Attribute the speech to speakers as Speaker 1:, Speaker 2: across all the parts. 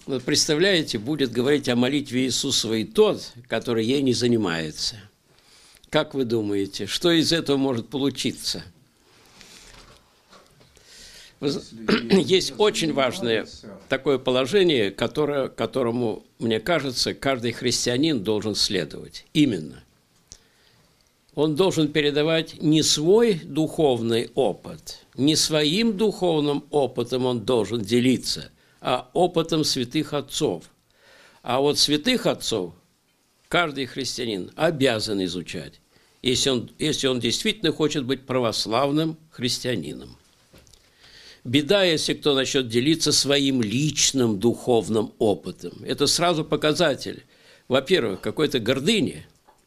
Speaker 1: Вот представляете, будет говорить о молитве Иисусовой тот, который ей не занимается. Как вы думаете, что из этого может получиться? Есть очень важное такое положение, которому, мне кажется, каждый христианин должен следовать. Именно. Он должен передавать не свой духовный опыт, не своим духовным опытом он должен делиться, а опытом святых отцов. А вот святых отцов каждый христианин обязан изучать, если он действительно хочет быть православным христианином. Беда, если кто начнет делиться своим личным духовным опытом. Это сразу показатель, во-первых, какой-то гордыни,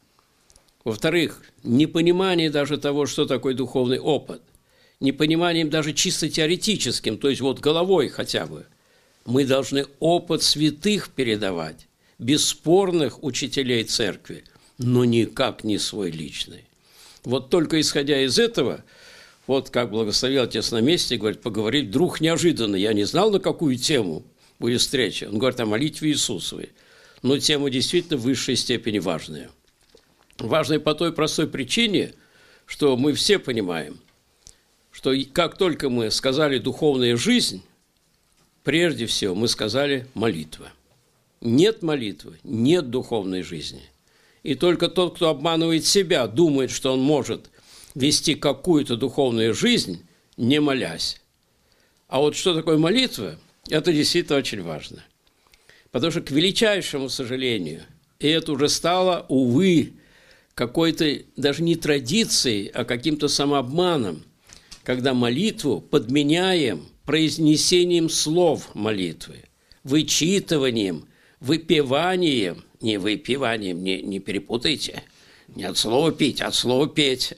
Speaker 1: во-вторых, непонимание даже того, что такое духовный опыт, непониманием даже чисто теоретическим, то есть вот головой хотя бы. Мы должны опыт святых передавать, бесспорных учителей церкви, но никак не свой личный. Вот только исходя из этого, вот как благословил отец на месте, говорит, поговорить вдруг неожиданно. Я не знал, на какую тему будет встреча. Он говорит о молитве Иисусовой. Но тема действительно в высшей степени важная. Важная по той простой причине, что мы все понимаем, что как только мы сказали «духовная жизнь», прежде всего мы сказали «молитва». Нет молитвы, нет духовной жизни. И только тот, кто обманывает себя, думает, что он может вести какую-то духовную жизнь, не молясь. А вот что такое молитва, это действительно очень важно. Потому что, к величайшему сожалению, и это уже стало, увы, какой-то даже не традицией, а каким-то самообманом, когда молитву подменяем произнесением слов молитвы, вычитыванием, выпеванием, не выпиванием, не перепутайте, не от слова пить, а от слова петь.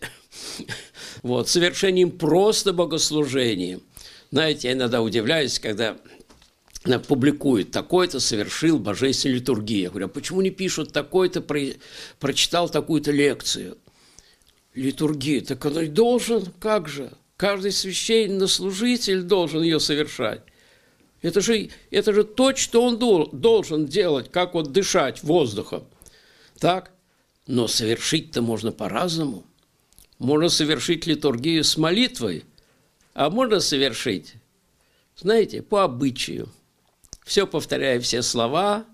Speaker 1: Вот, совершением просто богослужением. Знаете, я иногда удивляюсь, когда публикуют, такой-то совершил божественную литургию. Я говорю, а почему не пишут, такой-то прочитал такую-то лекцию? Литургия, так он и должен, как же? Каждый священнослужитель должен ее совершать. Это же то, что он должен делать, как вот дышать воздухом. Так? Но совершить-то можно по-разному. Можно совершить литургию с молитвой, а можно совершить, знаете, по обычаю. Все повторяя, все слова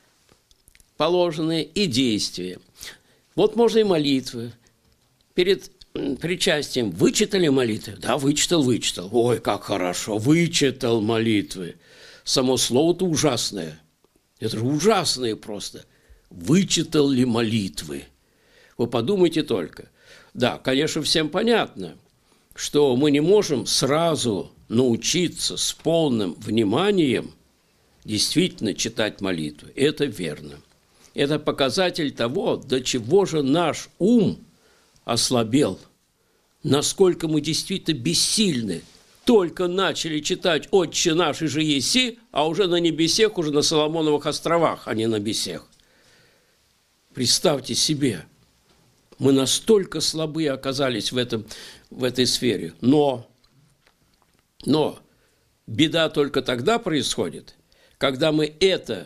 Speaker 1: положенные и действия. Вот можно и молитвы. Перед причастием вычитали молитвы? Да, вычитал. Ой, как хорошо, вычитал молитвы. Само слово-то ужасное. Это же ужасное просто. Вычитал ли молитвы? Вы подумайте только. Да, конечно, всем понятно, что мы не можем сразу научиться с полным вниманием действительно читать молитву. Это верно. Это показатель того, до чего же наш ум ослабел, насколько мы действительно бессильны. Только начали читать «Отче наш и же еси», а уже на небесех, уже на Соломоновых островах, а не на бесех. Представьте себе, мы настолько слабые оказались в этой сфере. Но беда только тогда происходит, когда мы это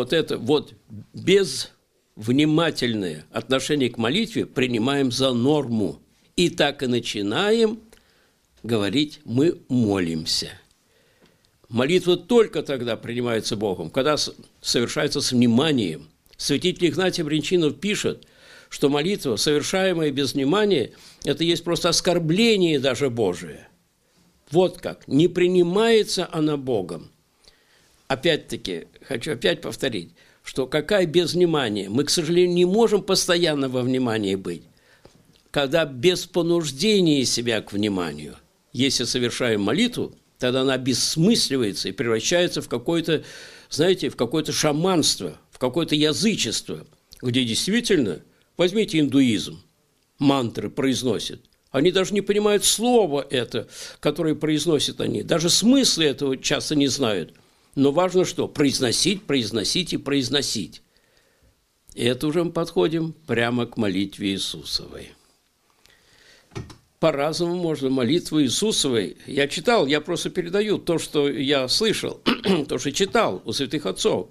Speaker 1: безвнимательное отношение к молитве принимаем за норму. И так и начинаем говорить «мы молимся». Молитва только тогда принимается Богом, когда совершается с вниманием. Святитель Игнатий Брянчинов пишет, что молитва, совершаемая без внимания, это есть просто оскорбление даже Божие. Вот как. Не принимается она Богом. Опять-таки, хочу опять повторить, что какая без внимания? Мы, к сожалению, не можем постоянно во внимании быть. Когда без понуждения себя к вниманию, если совершаем молитву, тогда она бессмысливается и превращается в какое-то, знаете, в какое-то шаманство, в какое-то язычество, где действительно, возьмите индуизм, мантры произносят. Они даже не понимают слова это, которое произносят они. Даже смысла этого часто не знают. Но важно что? Произносить, произносить и произносить. И это уже мы подходим прямо к молитве Иисусовой. По-разному можно. Молитвы Иисусовой. Я читал, я просто передаю то, что я слышал, то, что читал у святых отцов.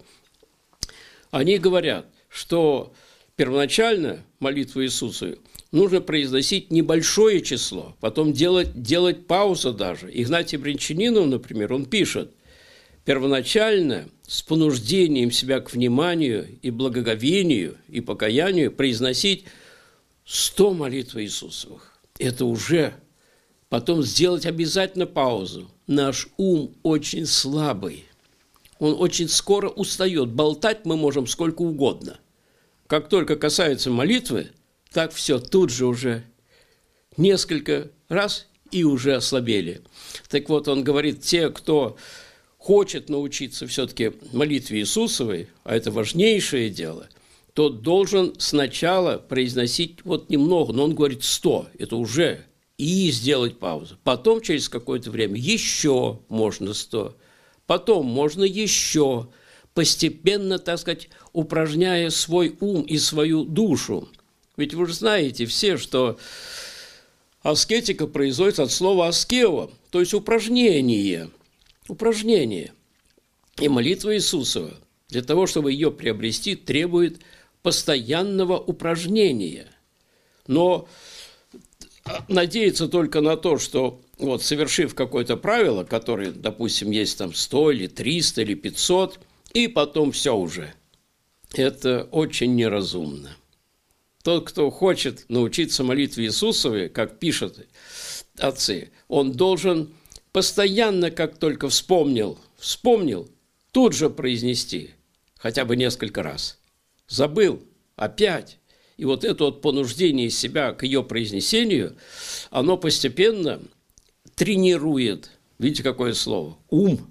Speaker 1: Они говорят, что первоначально молитву Иисусовой нужно произносить небольшое число, потом делать паузу даже. Игнатий Брянчанинов, например, он пишет, первоначально с понуждением себя к вниманию и благоговению и покаянию произносить 100 молитв Иисусовых. Это уже потом сделать обязательно паузу. Наш ум очень слабый. Он очень скоро устает. Болтать мы можем сколько угодно. Как только касается молитвы, так все, тут же уже несколько раз и уже ослабели. Так вот, он говорит, те, кто хочет научиться все-таки молитве Иисусовой, а это важнейшее дело, тот должен сначала произносить вот немного, но он говорит 100, это уже, и сделать паузу. Потом через какое-то время еще можно 100, потом можно еще, постепенно, так сказать, упражняя свой ум и свою душу. Ведь вы же знаете все, что аскетика производится от слова аскео, то есть упражнение. Упражнение. И молитва Иисусова для того, чтобы ее приобрести, требует постоянного упражнения. Но надеяться только на то, что вот, совершив какое-то правило, которое, допустим, есть там 100 или 300 или 500, и потом все уже, это очень неразумно. Тот, кто хочет научиться молитве Иисусовой, как пишут отцы, он должен постоянно, как только вспомнил, тут же произнести, хотя бы несколько раз. Забыл, опять. И вот это вот понуждение себя к ее произнесению, оно постепенно тренирует, видите, какое слово, ум,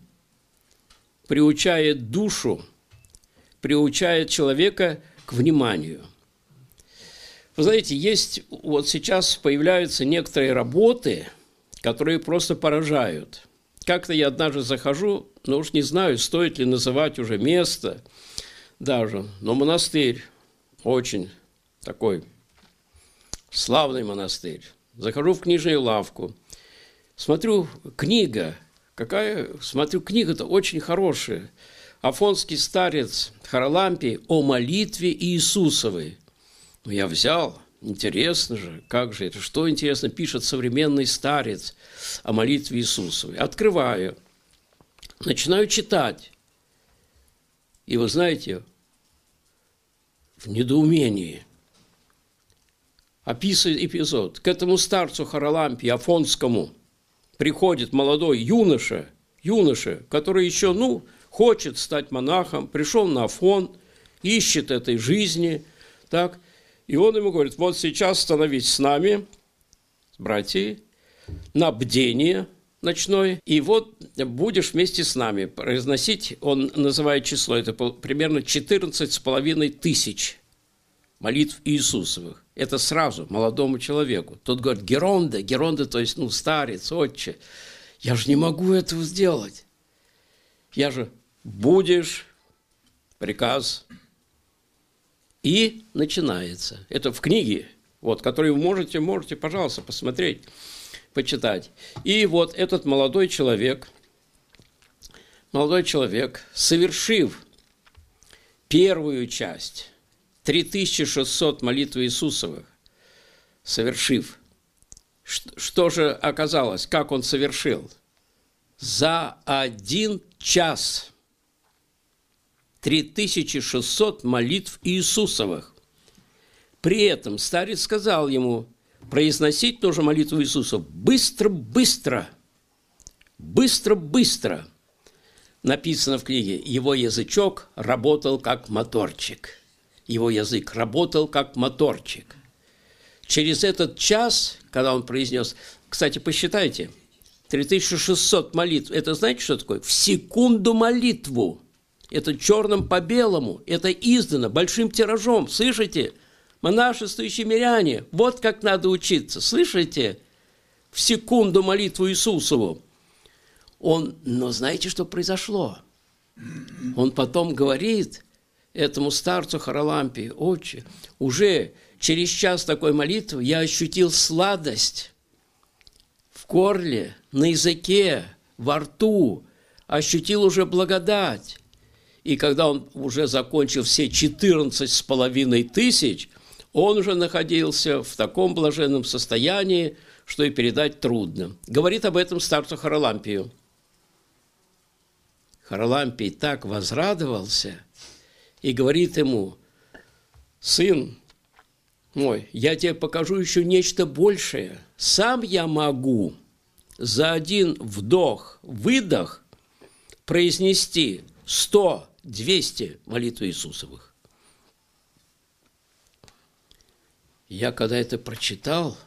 Speaker 1: приучает душу, приучает человека к вниманию. Вы знаете, есть вот сейчас появляются некоторые работы, которые просто поражают. Как-то я однажды захожу, но уж не знаю, стоит ли называть уже место даже, но монастырь, очень такой славный монастырь. Захожу в книжную лавку, смотрю, книга-то очень хорошая. Афонский старец Харалампий о молитве Иисусовой. Ну, я взял, интересно же, как же это, что интересно пишет современный старец о молитве Иисусовой. Открываю, начинаю читать. И вы знаете, в недоумении описывает эпизод. К этому старцу Харалампию Афонскому приходит молодой юноша, который еще, хочет стать монахом, пришел на Афон, ищет этой жизни, так. И он ему говорит, вот сейчас становись с нами, братья, на бдение ночное, и вот будешь вместе с нами произносить, он называет число, это примерно 14,5 тысяч молитв Иисусовых. Это сразу молодому человеку. Тот говорит, Геронда, то есть, старец, отче, я же не могу этого сделать. Я же будешь, приказ. И начинается. Это в книге, которую вы можете, пожалуйста, посмотреть, почитать. И вот этот молодой человек, совершив первую часть, 3600 молитв Иисусовых, совершив, что же оказалось, как он совершил? За 1 час 3600 молитв Иисусовых. При этом старец сказал ему, произносить тоже молитву Иисуса быстро. Написано в книге, его язычок работал как моторчик. Его язык работал как моторчик. Через этот час, когда он произнес, кстати, посчитайте, 3600 молитв, это знаете, что такое? В секунду молитву. Это черным по белому, это издано большим тиражом, слышите? Монашествующие миряне, вот как надо учиться, слышите? В секунду молитву Иисусову. Но знаете, что произошло? Он потом говорит этому старцу Харалампию, отче, уже через час такой молитвы я ощутил сладость в горле, на языке, во рту, ощутил уже благодать. И когда он уже закончил все 14,5 тысяч, он уже находился в таком блаженном состоянии, что и передать трудно. Говорит об этом старцу Харалампию. Харалампий так возрадовался и говорит ему: «Сын мой, я тебе покажу еще нечто большее. Сам я могу за один вдох-выдох произнести 100-200 молитв Иисусовых». Я когда это прочитал,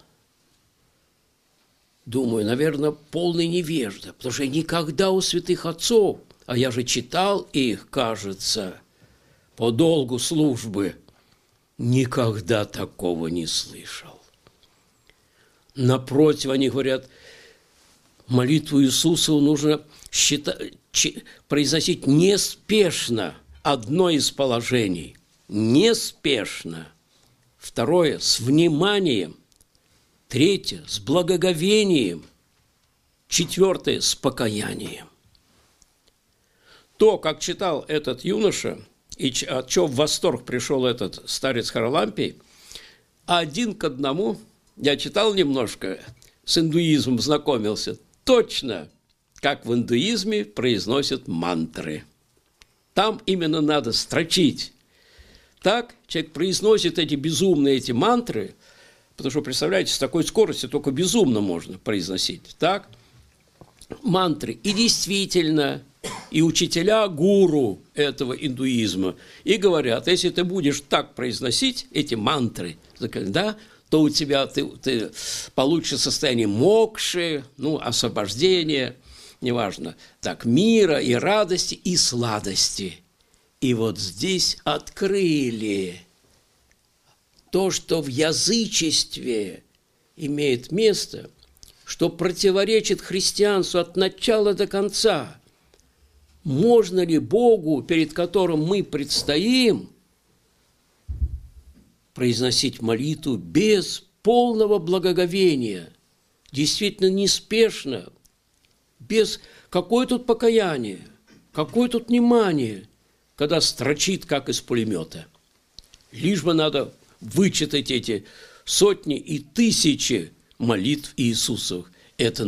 Speaker 1: думаю, наверное, полный невежда, потому что я никогда у святых отцов, а я же читал их, кажется, по долгу службы, никогда такого не слышал. Напротив, они говорят, молитву Иисусу нужно произносить неспешно, одно из положений, неспешно. Второе – с вниманием. Третье – с благоговением. Четвертое – с покаянием. То, как читал этот юноша, и от чего в восторг пришел этот старец Харалампий, один к одному, я читал немножко, с индуизмом знакомился, точно, как в индуизме произносят мантры. Там именно надо строчить. Так человек произносит эти мантры, потому что, представляете, с такой скоростью только безумно можно произносить. Так, мантры. И действительно, и учителя гуру этого индуизма и говорят, если ты будешь так произносить эти мантры, да, то у тебя ты получишь состояние мокши, освобождения, неважно, так, мира и радости и сладости. И вот здесь открыли то, что в язычестве имеет место, что противоречит христианству от начала до конца. Можно ли Богу, перед которым мы предстоим, произносить молитву без полного благоговения, действительно неспешно, без какое тут покаяние, какое тут внимание, когда строчит, как из пулемета. Лишь бы надо вычитать эти сотни и тысячи молитв Иисусовых. Это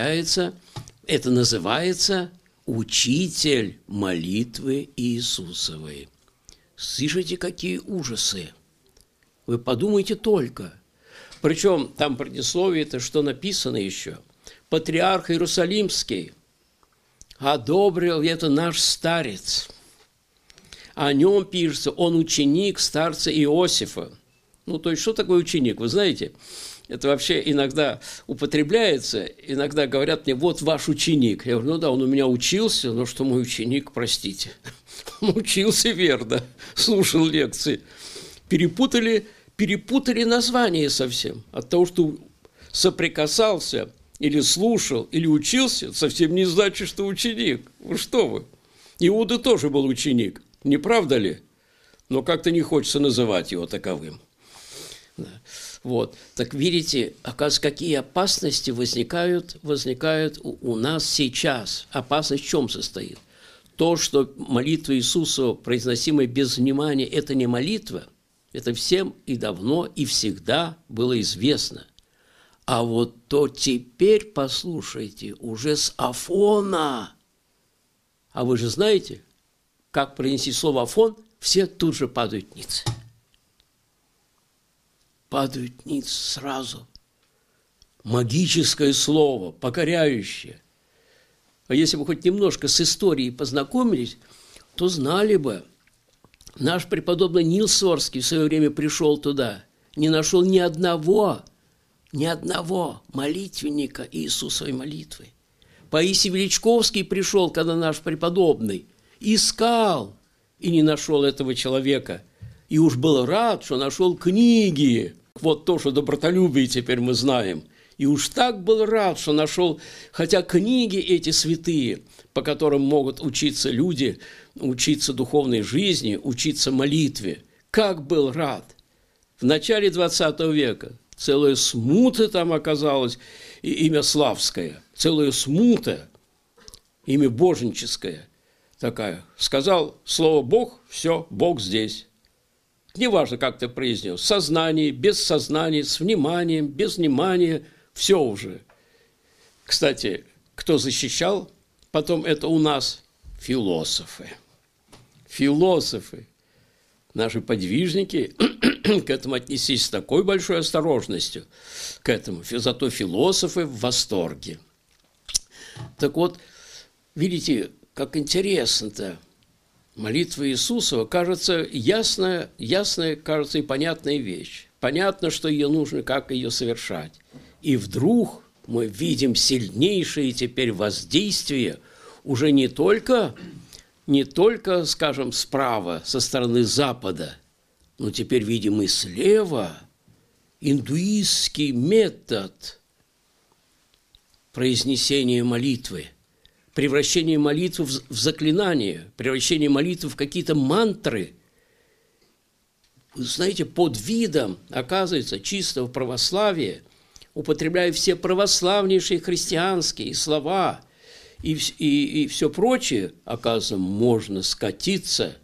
Speaker 1: называется учитель молитвы Иисусовой. Слышите, какие ужасы? Вы подумайте только. Причем там предисловие-то, что написано еще. Патриарх Иерусалимский одобрил это наш старец. О нем пишется, он ученик старца Иосифа. То есть, что такое ученик? Вы знаете, это вообще иногда употребляется, иногда говорят мне, вот ваш ученик. Я говорю, да, он у меня учился, но что мой ученик, простите. Он учился верно, слушал лекции. Перепутали название совсем. От того, что соприкасался, или слушал, или учился, совсем не значит, что ученик. Что вы? Иуда тоже был ученик. Не правда ли? Но как-то не хочется называть его таковым. Да. Вот. Так видите, оказывается, какие опасности возникают у нас сейчас. Опасность в чем состоит? То, что молитва Иисуса, произносимая без внимания, это не молитва, это всем и давно, и всегда было известно. А вот то теперь, послушайте, уже с Афона. А вы же знаете, как произнести слово «Афон», все тут же падают ниц. Падают ниц сразу. Магическое слово, покоряющее. А если бы хоть немножко с историей познакомились, то знали бы, наш преподобный Нил Сорский в свое время пришел туда, не нашел ни одного молитвенника Иисусовой молитвы. Паисий Величковский пришел, когда наш преподобный, искал и не нашел этого человека. И уж был рад, что нашел книги. Вот то, что добротолюбие теперь мы знаем. И уж так был рад, что нашел, хотя книги эти святые, по которым могут учиться люди, учиться духовной жизни, учиться молитве. Как был рад! В начале 20 века Целая смута там оказалась, и имя Славское. Целая смута, имя боженческое такая. Сказал слово «Бог», все, Бог здесь. Неважно, как ты произнес, в сознании, без сознания, с вниманием, без внимания, все уже. Кстати, кто защищал потом это у нас? Философы. Философы. Наши подвижники к этому отнеслись с такой большой осторожностью, к этому. Зато философы в восторге. Так вот, видите, как интересно-то. Молитва Иисусова, кажется, ясная, кажется, и понятная вещь. Понятно, что ее нужно, как ее совершать. И вдруг мы видим сильнейшее теперь воздействие уже не только, скажем, справа, со стороны Запада, но теперь видим и слева индуистский метод произнесения молитвы. Превращение молитвы в заклинание, превращение молитвы в какие-то мантры. Вы знаете, под видом, оказывается, чистого православия, употребляя все православнейшие христианские слова и все прочее, оказывается, можно скатиться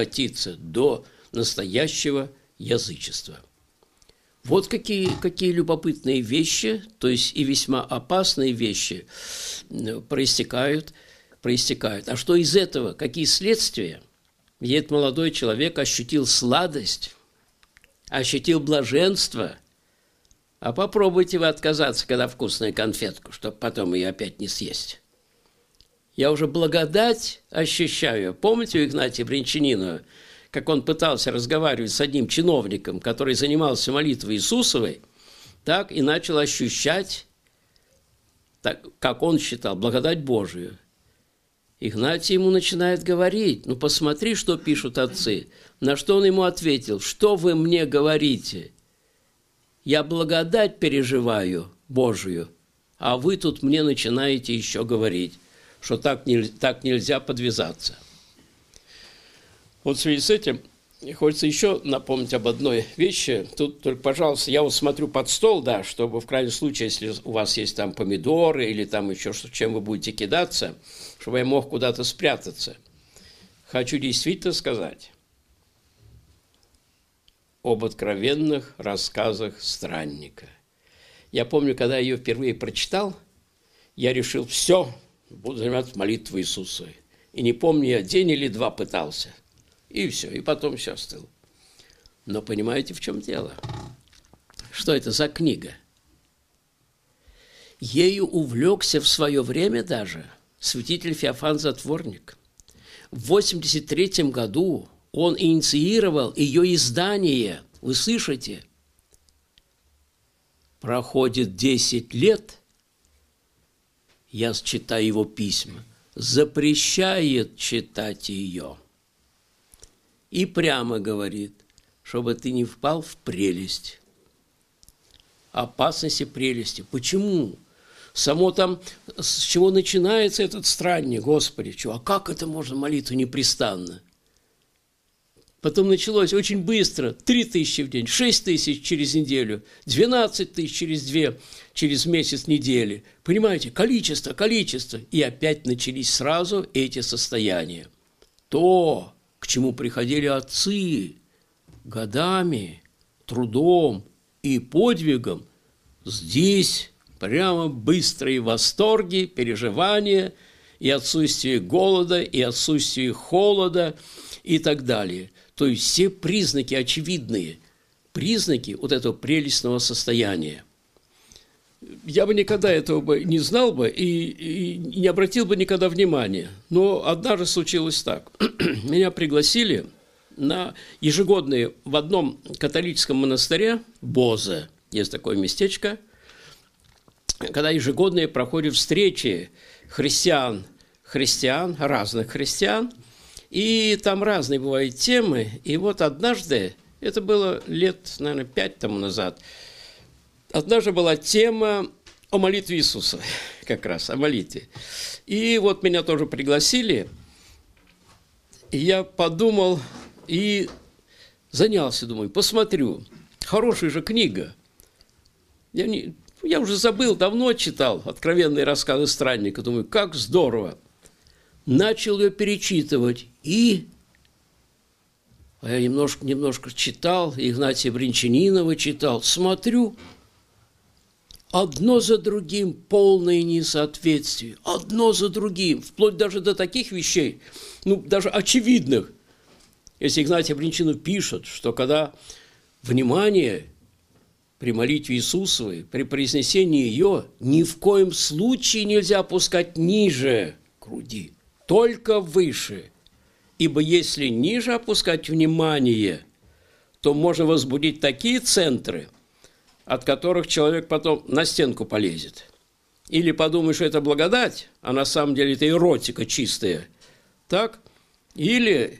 Speaker 1: до настоящего язычества. Вот какие любопытные вещи, то есть и весьма опасные вещи проистекают. А что из этого? Какие следствия? И этот молодой человек ощутил сладость, ощутил блаженство. А попробуйте вы отказаться, когда вкусная конфетку, чтобы потом ее опять не съесть. Я уже благодать ощущаю. Помните у Игнатия Брянчанинова, как он пытался разговаривать с одним чиновником, который занимался молитвой Иисусовой, так и начал ощущать, так, как он считал, благодать Божию. Игнатий ему начинает говорить: ну посмотри, что пишут отцы. На что он ему ответил: что вы мне говорите? Я благодать переживаю Божию, а вы тут мне начинаете еще говорить, что так нельзя подвязаться. Вот в связи с этим хочется еще напомнить об одной вещи. Тут только, пожалуйста, я вот смотрю под стол, да, чтобы в крайнем случае, если у вас есть там помидоры или там еще что, чем вы будете кидаться, чтобы я мог куда-то спрятаться. Хочу действительно сказать об откровенных рассказах странника. Я помню, когда я ее впервые прочитал, я решил: все, буду заниматься молитвой Иисусовой. И не помню, я день или два пытался. И все, и потом все остыл. Но понимаете, в чем дело? Что это за книга? Ею увлекся в свое время даже святитель Феофан Затворник. В 1983 году он инициировал ее издание. Вы слышите? Проходит 10 лет, я читаю его письма, запрещает читать ее. И прямо говорит, чтобы ты не впал в прелесть. Опасности прелести. Почему? Само там, с чего начинается этот странник, Господи, а как это можно молитву непрестанно? Потом началось очень быстро: 3000 в день, 6000 через неделю, 12 тысяч через месяц недели. Понимаете, количество. И опять начались сразу эти состояния. То, к чему приходили отцы годами, трудом и подвигом, здесь прямо быстрые восторги, переживания и отсутствие голода, и отсутствие холода и так далее. То есть все признаки, очевидные признаки вот этого прелестного состояния. Я бы никогда этого бы не знал бы и не обратил бы никогда внимания. Но однажды случилось так. Меня пригласили на ежегодные в одном католическом монастыре, Бозе, есть такое местечко, когда ежегодные проходят встречи христиан, разных христиан, и там разные бывают темы. И вот однажды, это было лет, наверное, 5 тому назад, однажды была тема о молитве Иисуса, как раз о молитве. И вот меня тоже пригласили, и я подумал и занялся, думаю, посмотрю, хорошая же книга. Я уже забыл, давно читал «Откровенные рассказы странника». Думаю, как здорово. Начал ее перечитывать. А я немножко читал, Игнатия Бринчанинова читал. Смотрю, одно за другим полное несоответствие. Одно за другим. Вплоть даже до таких вещей, даже очевидных. Если Игнатий Бринчанинов пишет, что когда внимание при молитве Иисусовой, при произнесении ее, ни в коем случае нельзя опускать ниже груди, только выше. Ибо если ниже опускать внимание, то можно возбудить такие центры, от которых человек потом на стенку полезет. Или подумает, что это благодать, а на самом деле это эротика чистая. Так? Или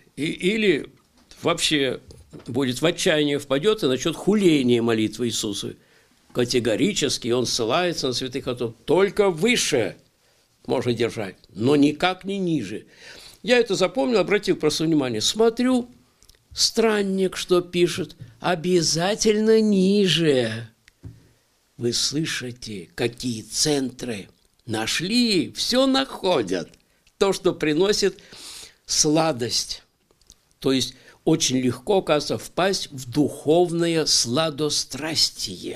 Speaker 1: вообще будет в отчаяние впадет и начнет хуление молитвы Иисусу. Категорически он ссылается на святых отцов. Только выше можно держать, но никак не ниже. Я это запомнил, обратил просто внимание. Смотрю, странник, что пишет, обязательно ниже. Вы слышите, какие центры нашли, все находят. То, что приносит сладость. То есть очень легко, оказывается, впасть в духовное сладострастие.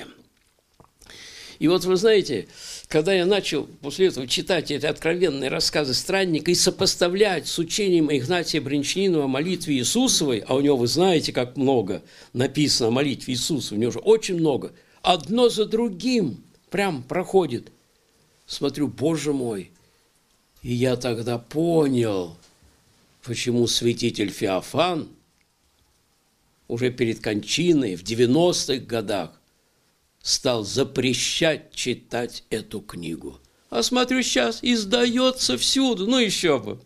Speaker 1: И вот вы знаете, когда я начал после этого читать эти откровенные рассказы странника и сопоставлять с учением Игнатия Бринчанинова о молитве Иисусовой, а у него, вы знаете, как много написано о молитве Иисусовой, у него же очень много, одно за другим прям проходит. Смотрю, Боже мой, и я тогда понял, почему святитель Феофан уже перед кончиной в 90-х годах стал запрещать читать эту книгу. А смотрю, сейчас издается всюду. Ну, еще бы.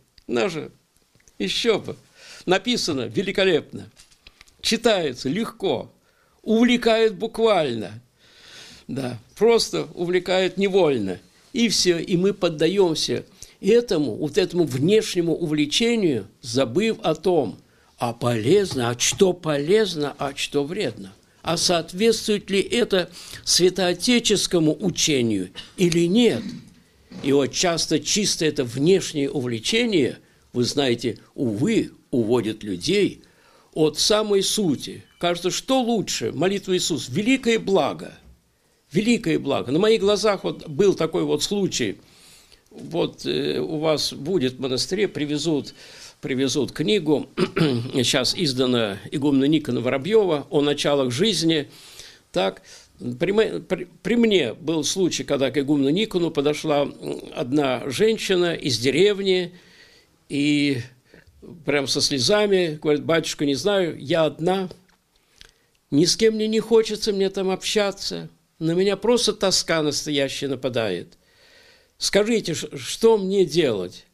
Speaker 1: Еще бы. Написано великолепно. Читается легко. Увлекает буквально. Да, просто увлекает невольно. И все. И мы поддаемся этому внешнему увлечению, забыв о том, а что полезно, а что вредно. А соответствует ли это святоотеческому учению или нет? И вот часто чисто это внешнее увлечение, вы знаете, увы, уводит людей от самой сути. Кажется, что лучше? Молитва Иисуса. Великое благо. Великое благо. На моих глазах вот был такой вот случай. Вот у вас будет в монастыре, привезут книгу, сейчас издана игумена Никона Воробьева о началах жизни. Так, при мне был случай, когда к игумену Никону подошла одна женщина из деревни и прям со слезами говорит: батюшка, не знаю, я одна, ни с кем мне не хочется мне там общаться, на меня просто тоска настоящая нападает. Скажите, что мне делать?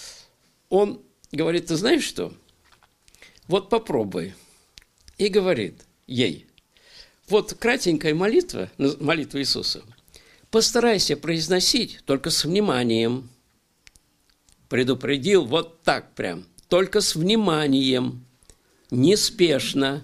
Speaker 1: Он говорит: ты знаешь что? Вот попробуй. И говорит ей: вот кратенькая молитва Иисуса, постарайся произносить только с вниманием. Предупредил вот так прям, только с вниманием, неспешно,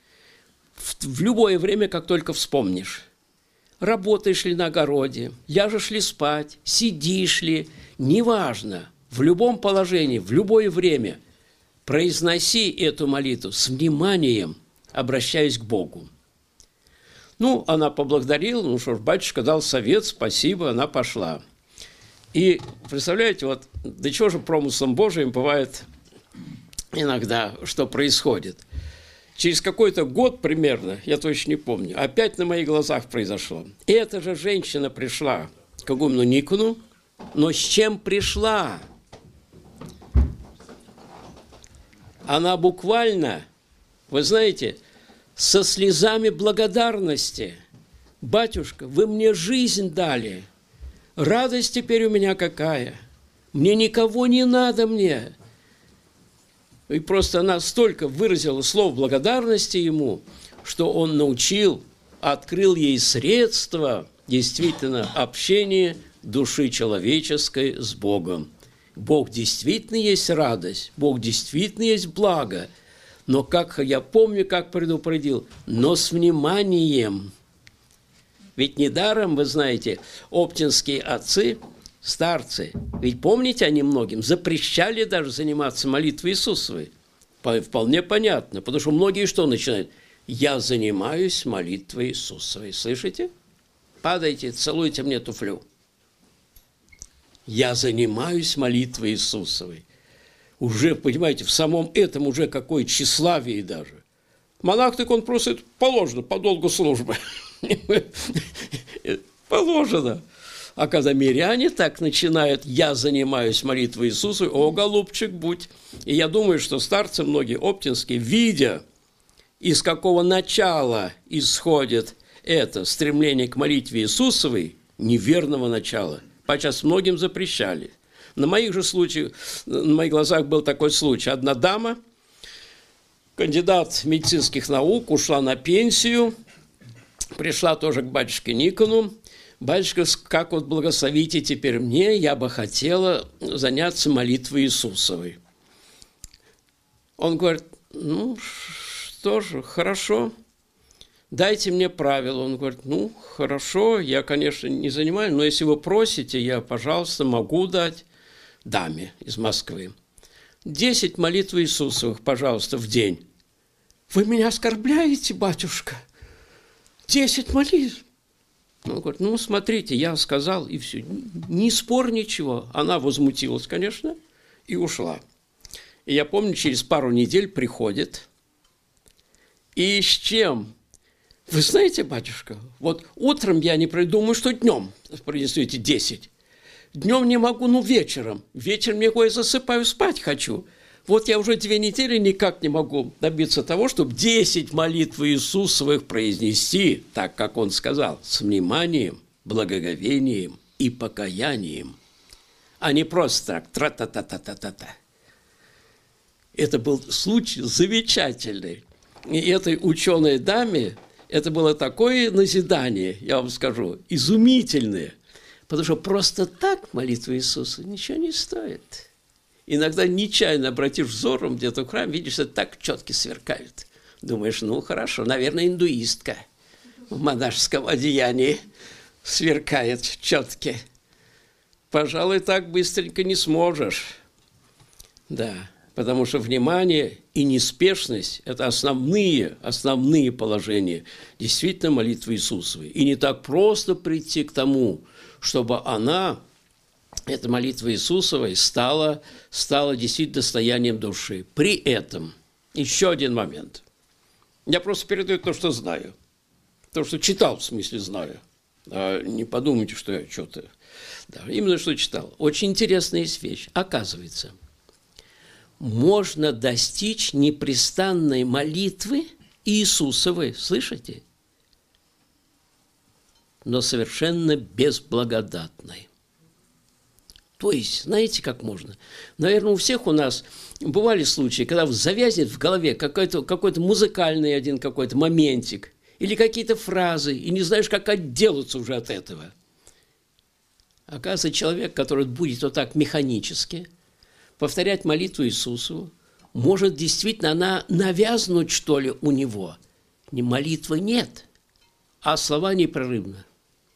Speaker 1: в любое время, как только вспомнишь. Работаешь ли на огороде, ляжешь ли спать, сидишь ли, неважно. В любом положении, в любое время произноси эту молитву с вниманием, обращаясь к Богу. Ну, она поблагодарила, что ж, батюшка дал совет, спасибо, она пошла. И, представляете, вот до чего же промыслом Божиим бывает иногда, что происходит. Через какой-то год примерно, я точно не помню, опять на моих глазах произошло. И эта же женщина пришла к игумену Никону, но с чем пришла? Она буквально, вы знаете, со слезами благодарности. Батюшка, вы мне жизнь дали. Радость теперь у меня какая. Мне никого не надо мне. И просто она столько выразила слов благодарности ему, что он научил, открыл ей средства действительно общения души человеческой с Богом. Бог действительно есть радость, Бог действительно есть благо, но, как я помню, как предупредил, но с вниманием. Ведь недаром, вы знаете, оптинские отцы, старцы, ведь помните, они многим запрещали даже заниматься молитвой Иисусовой. Вполне понятно, потому что многие что начинают? Я занимаюсь молитвой Иисусовой. Слышите? Падайте, целуйте мне туфлю. Я занимаюсь молитвой Иисусовой. Уже, понимаете, в самом этом уже какое тщеславие даже. Монах, так он просит, положено, по долгу службы. Положено. А когда миряне так начинают, я занимаюсь молитвой Иисусу, о, голубчик, будь. И я думаю, что старцы многие оптинские, видя, из какого начала исходит это стремление к молитве Иисусовой, неверного начала, подчас многим запрещали. На моих же случаях, на моих глазах был такой случай. Одна дама, кандидат медицинских наук, ушла на пенсию, пришла тоже к батюшке Никону. Батюшка, как вот благословите теперь мне, я бы хотела заняться молитвой Иисусовой. Он говорит, ну, что же, хорошо, дайте мне правила. Он говорит, ну, хорошо, я, конечно, не занимаюсь, но если вы просите, я, пожалуйста, могу дать даме из Москвы 10 молитв Иисусовых, пожалуйста, в день. Вы меня оскорбляете, батюшка? 10 молитв? Он говорит, ну, смотрите, я сказал, и все. Не спор ничего. Она возмутилась, конечно, и ушла. И я помню, через пару недель приходит. И с чем? Вы знаете, батюшка, вот утром я не придумаю, что днем принесу эти 10. Днем не могу, ну, вечером. Вечером я засыпаю, спать хочу. Вот я уже 2 недели никак не могу добиться того, чтобы 10 молитв Иисусовых произнести, так, как он сказал, с вниманием, благоговением и покаянием, а не просто так, тра-та-та-та-та-та-та. Это был случай замечательный. И этой ученой даме это было такое назидание, я вам скажу, изумительное, потому что просто так молитва Иисуса ничего не стоит. Иногда нечаянно обратишь взором где-то в храм, видишь, что так четки сверкают. Думаешь, ну хорошо, наверное, индуистка в монашеском одеянии сверкает четки. Пожалуй, так быстренько не сможешь. Да, потому что внимание и неспешность – это основные положения действительно молитвы Иисусовой. И не так просто прийти к тому, чтобы она... Эта молитва Иисусовой стала действительно достоянием души. При этом еще один момент. Я просто передаю то, что знаю. То, что читал, в смысле знаю. Не подумайте, что я что-то... Да, именно что читал. Очень интересная есть вещь. Оказывается, можно достичь непрестанной молитвы Иисусовой. Слышите? Но совершенно безблагодатной. То есть, знаете, как можно? Наверное, у всех у нас бывали случаи, когда завязнет в голове какой-то музыкальный один какой-то моментик или какие-то фразы, и не знаешь, как отделаться уже от этого. Оказывается, человек, который будет вот так механически повторять молитву Иисусу, может действительно она навязнуть, что ли, у него. Не молитвы нет, а слова непрерывно.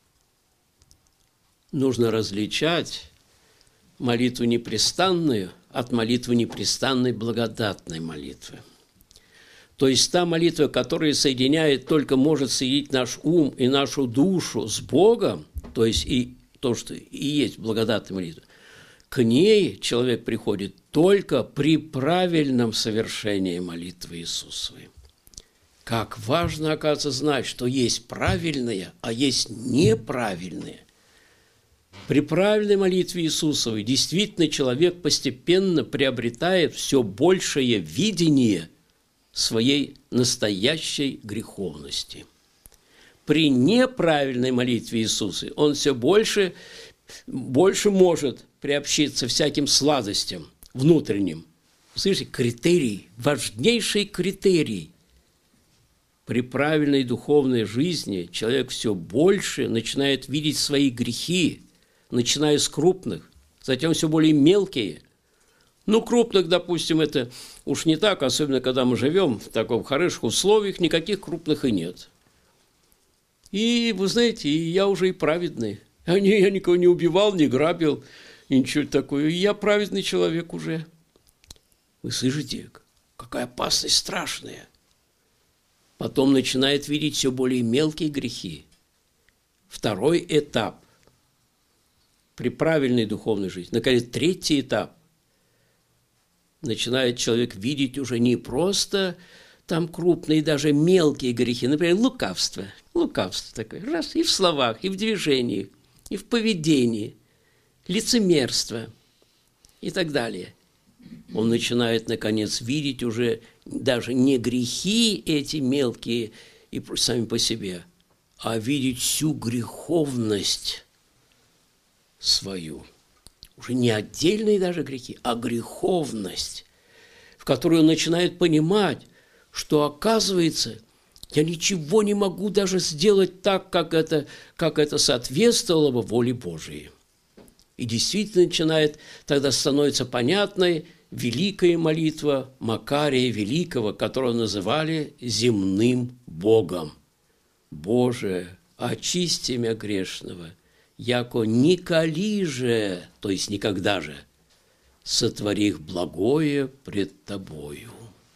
Speaker 1: Нужно различать молитву непрестанную от молитвы непрестанной благодатной молитвы. То есть та молитва, которая соединяет, только может соединить наш ум и нашу душу с Богом, то есть и то, что и есть благодатная молитва, к ней человек приходит только при правильном совершении молитвы Иисусовой. Как важно, оказывается, знать, что есть правильные, а есть неправильные. При правильной молитве Иисусовой действительно человек постепенно приобретает все большее видение своей настоящей греховности. При неправильной молитве Иисуса он все больше может приобщиться всяким сладостям внутренним. Слышите, критерий, важнейший критерий. При правильной духовной жизни человек все больше начинает видеть свои грехи, начиная с крупных, затем все более мелкие. Ну, крупных, допустим, это уж не так, особенно когда мы живем в таком хороших условиях, никаких крупных и нет. И, вы знаете, я уже и праведный. Я никого не убивал, не грабил, ничего такое. Я праведный человек уже. Вы слышите, какая опасность страшная. Потом начинает видеть все более мелкие грехи. Второй этап при правильной духовной жизни. Наконец, третий этап. Начинает человек видеть уже не просто там крупные, даже мелкие грехи. Например, лукавство. Лукавство такое. Раз, и в словах, и в движениях, и в поведении. Лицемерство и так далее. Он начинает, наконец, видеть уже даже не грехи эти мелкие и сами по себе, а видеть всю греховность свою. Уже не отдельные даже грехи, а греховность, в которую он начинает понимать, что, оказывается, я ничего не могу даже сделать так, как это соответствовало бы воле Божией. И действительно начинает, тогда становится понятной великая молитва Макария Великого, которую называли земным Богом. «Боже, очисти мя грешного, яко николи же, то есть никогда же, сотворих благое пред Тобою».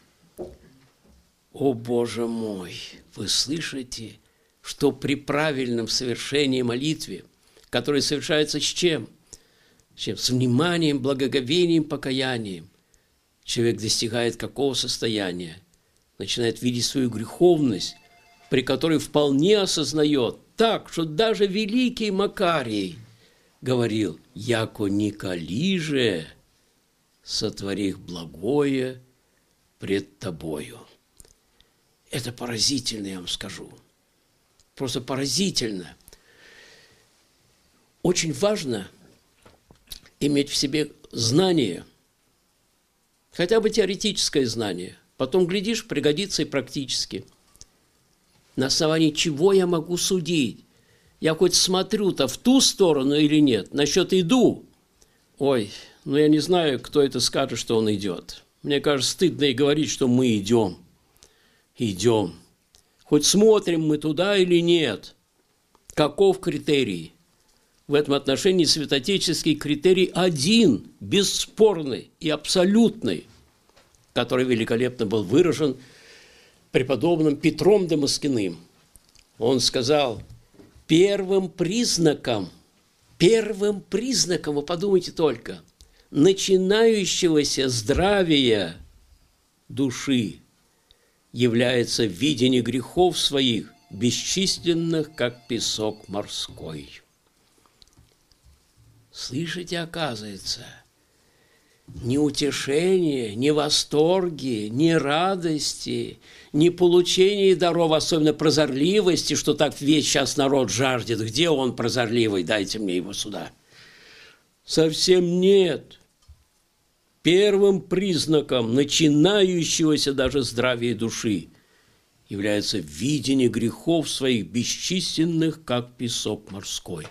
Speaker 1: О, Боже мой, вы слышите, что при правильном совершении молитвы, которая совершается с чем? С вниманием, благоговением, покаянием, человек достигает какого состояния? Начинает видеть свою греховность, при которой вполне осознает так, что даже великий Макарий говорил: «Яко николи же, сотворих благое пред Тобою». Это поразительно, я вам скажу. Просто поразительно. Очень важно иметь в себе знание, хотя бы теоретическое знание. Потом, глядишь, пригодится и практически. На основании чего я могу судить? Я хоть смотрю-то в ту сторону или нет? Насчет иду. Ой, я не знаю, кто это скажет, что он идет. Мне кажется, стыдно и говорить, что мы идем. Идем. Хоть смотрим мы туда или нет. Каков критерий? В этом отношении святоотеческий критерий один, бесспорный и абсолютный, который великолепно был выражен преподобным Петром Дамаскиным. Он сказал: первым признаком, вы подумайте только, начинающегося здравия души является видение грехов своих, бесчисленных, как песок морской. Слышите, оказывается, ни утешения, ни восторги, ни радости, ни получения даров, особенно прозорливости, что так весь сейчас народ жаждет. Где он прозорливый? Дайте мне его сюда. Совсем нет. Первым признаком начинающегося даже здравия души является видение грехов своих, бесчисленных, как песок морской.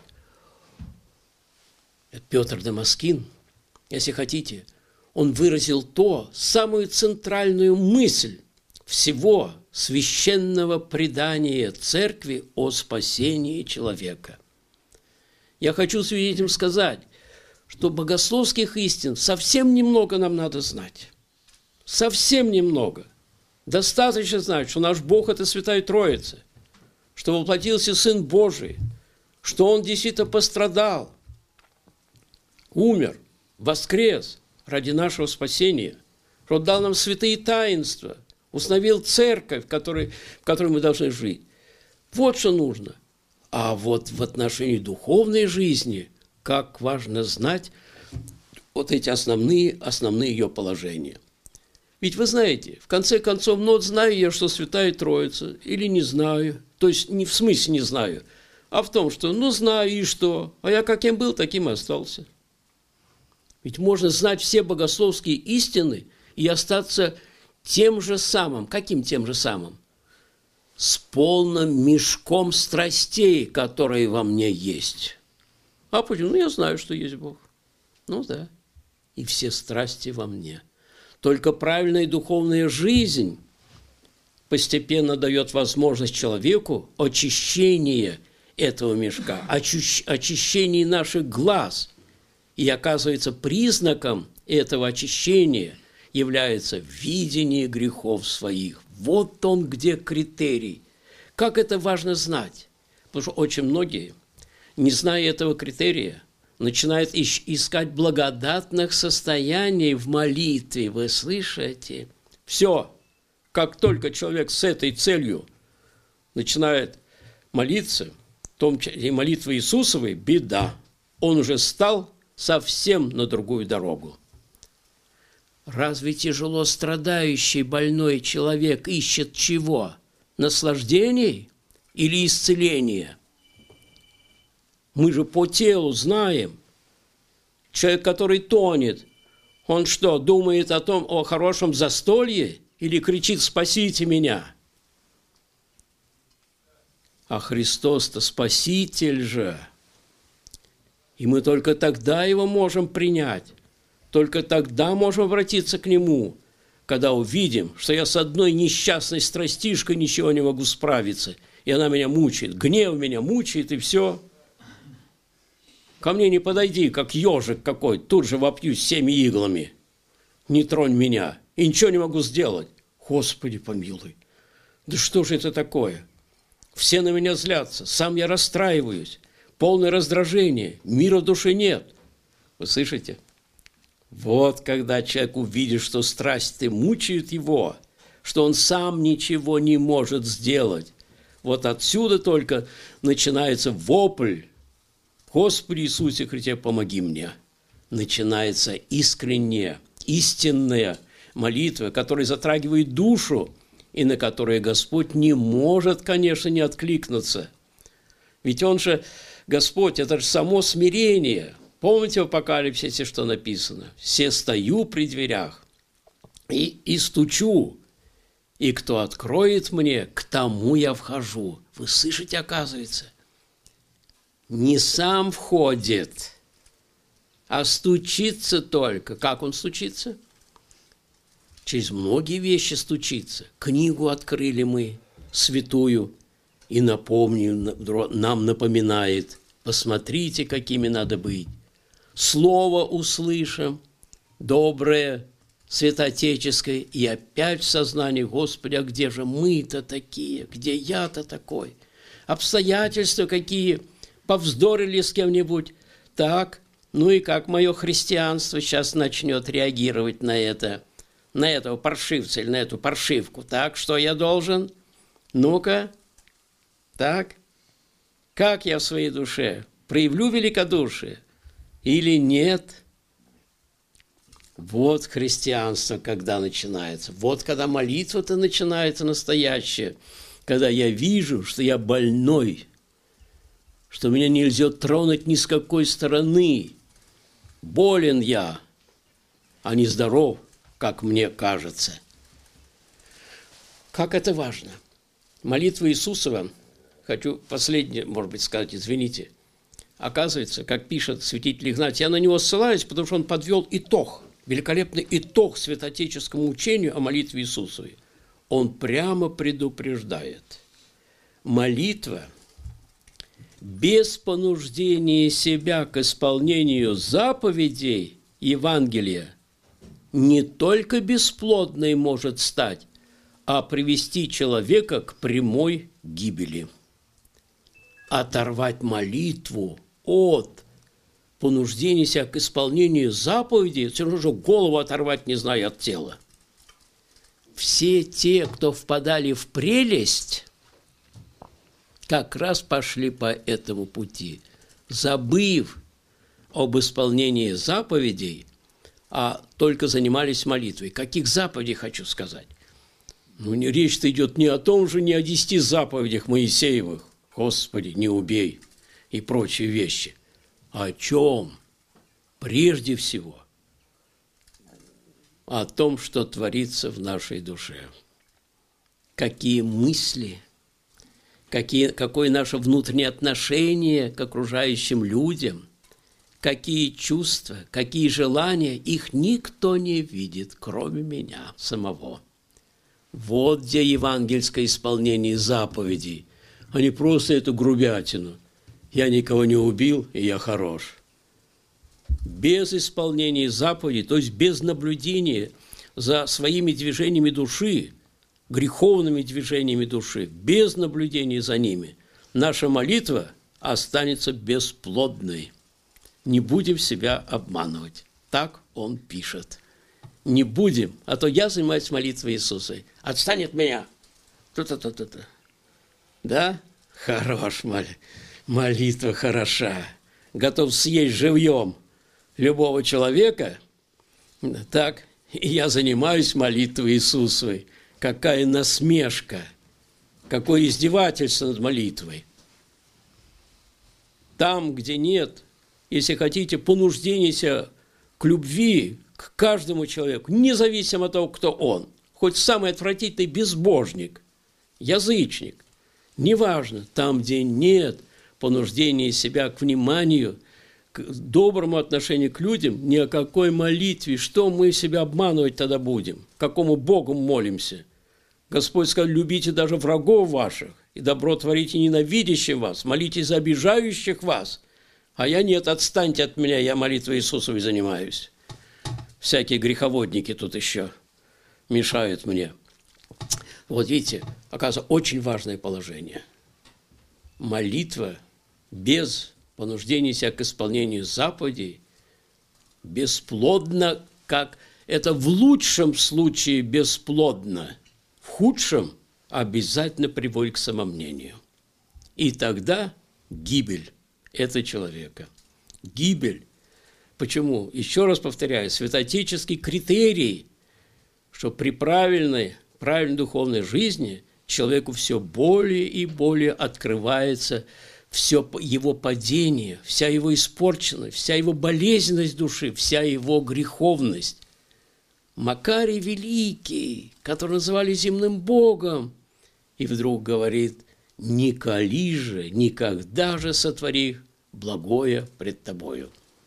Speaker 1: Петр Дамаскин, если хотите, он выразил самую центральную мысль всего священного предания Церкви о спасении человека. Я хочу свидетелям сказать, что богословских истин совсем немного нам надо знать. Совсем немного. Достаточно знать, что наш Бог – это Святая Троица, что воплотился Сын Божий, что Он действительно пострадал, умер, воскрес ради нашего спасения, что Он дал нам святые таинства, установил церковь, в которой мы должны жить. Вот что нужно. А вот в отношении духовной жизни, как важно знать вот эти основные ее положения. Ведь вы знаете, в конце концов, знаю я, что Святая Троица, или не знаю, то есть не в смысле не знаю, а в том, что знаю и что, а я каким был, таким и остался. Ведь можно знать все богословские истины и остаться тем же самым. Каким тем же самым? С полным мешком страстей, которые во мне есть. А почему? Я знаю, что есть Бог. Да. И все страсти во мне. Только правильная духовная жизнь постепенно дает возможность человеку очищения этого мешка, очищения наших глаз. И оказывается, признаком этого очищения является видение грехов своих. Вот он где критерий. Как это важно знать? Потому что очень многие, не зная этого критерия, начинают искать благодатных состояний в молитве. Вы слышите? Все. Как только человек с этой целью начинает молиться, в том числе и молитва Иисусовой, беда. Он уже стал совсем на другую дорогу. Разве тяжело страдающий больной человек ищет чего? Наслаждений или исцеления? Мы же по телу знаем. Человек, который тонет, он что, думает о хорошем застолье или кричит «спасите меня»? А Христос-то Спаситель же. И мы только тогда Его можем принять, только тогда можем обратиться к Нему, когда увидим, что я с одной несчастной страстишкой ничего не могу справиться, и она меня мучает, гнев меня мучает, и все. Ко мне не подойди, как ежик какой, тут же вопью 7 иглами. Не тронь меня, и ничего не могу сделать. Господи помилуй, да что же это такое? Все на меня злятся, сам я расстраиваюсь, полное раздражение, мира в душе нет. Вы слышите? Вот когда человек увидит, что страсти мучают его, что он сам ничего не может сделать, вот отсюда только начинается вопль: «Господи Иисусе Христе, помоги мне!» Начинается искренняя, истинная молитва, которая затрагивает душу, и на которую Господь не может, конечно, не откликнуться. Ведь Он же, Господь, это же само смирение. Помните в Апокалипсисе, что написано? «Все стою при дверях и стучу, и кто откроет мне, к тому я вхожу». Вы слышите, оказывается? Не сам входит, а стучится только. Как он стучится? Через многие вещи стучится. Книгу открыли мы, святую, и нам напоминает: посмотрите, какими надо быть. Слово услышим, доброе, святоотеческое, и опять в сознании: Господи, а где же мы-то такие? Где я-то такой? Обстоятельства какие? Повздорили с кем-нибудь? Так, ну и как мое христианство сейчас начнет реагировать на это? На этого паршивца или на эту паршивку. Так, что я должен? Ну-ка. Так. Как я в своей душе? Проявлю великодушие или нет? Вот христианство когда начинается. Вот когда молитва-то начинается настоящая. Когда я вижу, что я больной, что меня нельзя тронуть ни с какой стороны. Болен я, а не здоров, как мне кажется. Как это важно. Молитва Иисусова, хочу последнее, может быть, сказать, извините, оказывается, как пишет святитель Игнатий, я на него ссылаюсь, потому что он подвел итог, великолепный итог святоотеческому учению о молитве Иисусовой. Он прямо предупреждает: молитва без понуждения себя к исполнению заповедей Евангелия не только бесплодной может стать, а привести человека к прямой гибели. Оторвать молитву от понуждения себя к исполнению заповедей, все равно же голову оторвать, не знаю, от тела. Все те, кто впадали в прелесть, как раз пошли по этому пути, забыв об исполнении заповедей, а только занимались молитвой. Каких заповедей, хочу сказать? Речь-то идет не о том же, не о 10 заповедях Моисеевых, Господи, не убей, и прочие вещи. А о чем? Прежде всего, о том, что творится в нашей душе. Какие мысли, какое наше внутреннее отношение к окружающим людям, какие чувства, какие желания, их никто не видит, кроме меня самого. Вот где евангельское исполнение заповедей, а не просто эту грубятину. Я никого не убил, и я хорош. Без исполнения заповедей, то есть без наблюдения за своими движениями души, греховными движениями души, без наблюдения за ними, наша молитва останется бесплодной. Не будем себя обманывать. Так он пишет. Не будем, а то я занимаюсь молитвой Иисуса. Отстань от меня. То-то. Да? Хорош молитва хороша. Готов съесть живьем любого человека. Так, и я занимаюсь молитвой Иисусовой. Какая насмешка, какое издевательство над молитвой. Там, где нет, если хотите, понуждения себя к любви, к каждому человеку, независимо от того, кто он, хоть самый отвратительный безбожник, язычник, неважно, там, где нет понуждения себя к вниманию, к доброму отношению к людям, ни о какой молитве, что мы себя обманывать тогда будем, какому Богу молимся. Господь сказал, любите даже врагов ваших, и добро творите ненавидящим вас, молитесь за обижающих вас. А я нет, отстаньте от меня, я молитвой Иисусовой занимаюсь. Всякие греховодники тут еще мешают мне. Вот видите, оказывается, очень важное положение. Молитва без понуждения себя к исполнению заповедей бесплодна, как это в лучшем случае бесплодно, в худшем обязательно приводит к самомнению. И тогда гибель этого человека. Гибель. Почему? Еще раз повторяю, святоотеческий критерий, что при правильной духовной жизни человеку все более и более открывается все его падение, вся его испорченность, вся его болезненность души, вся его греховность. Макарий Великий, который называли земным Богом, и вдруг говорит: «Не кали же, никогда же сотвори благое пред тобою».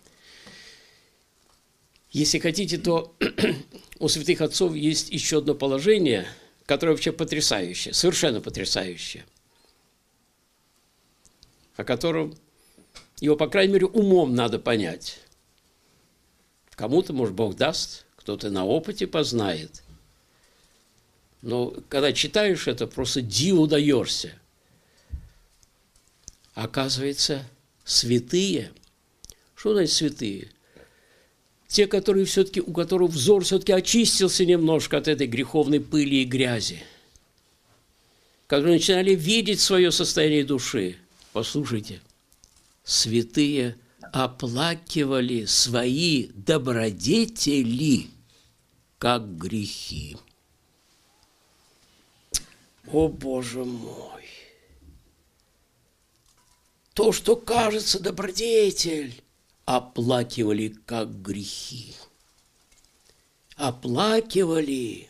Speaker 1: Если хотите, то у святых отцов есть еще одно положение, которое вообще потрясающее, совершенно потрясающее, о котором его, по крайней мере, умом надо понять. Кому-то, может, Бог даст, кто-то на опыте познает. Но когда читаешь это, просто диву даешься. Оказывается, святые, что значит святые? Те, которые все-таки, у которых взор все-таки очистился немножко от этой греховной пыли и грязи, которые начинали видеть свое состояние души. Послушайте, святые оплакивали свои добродетели, как грехи. О, Боже мой! То, что кажется добродетель, оплакивали как грехи. Оплакивали.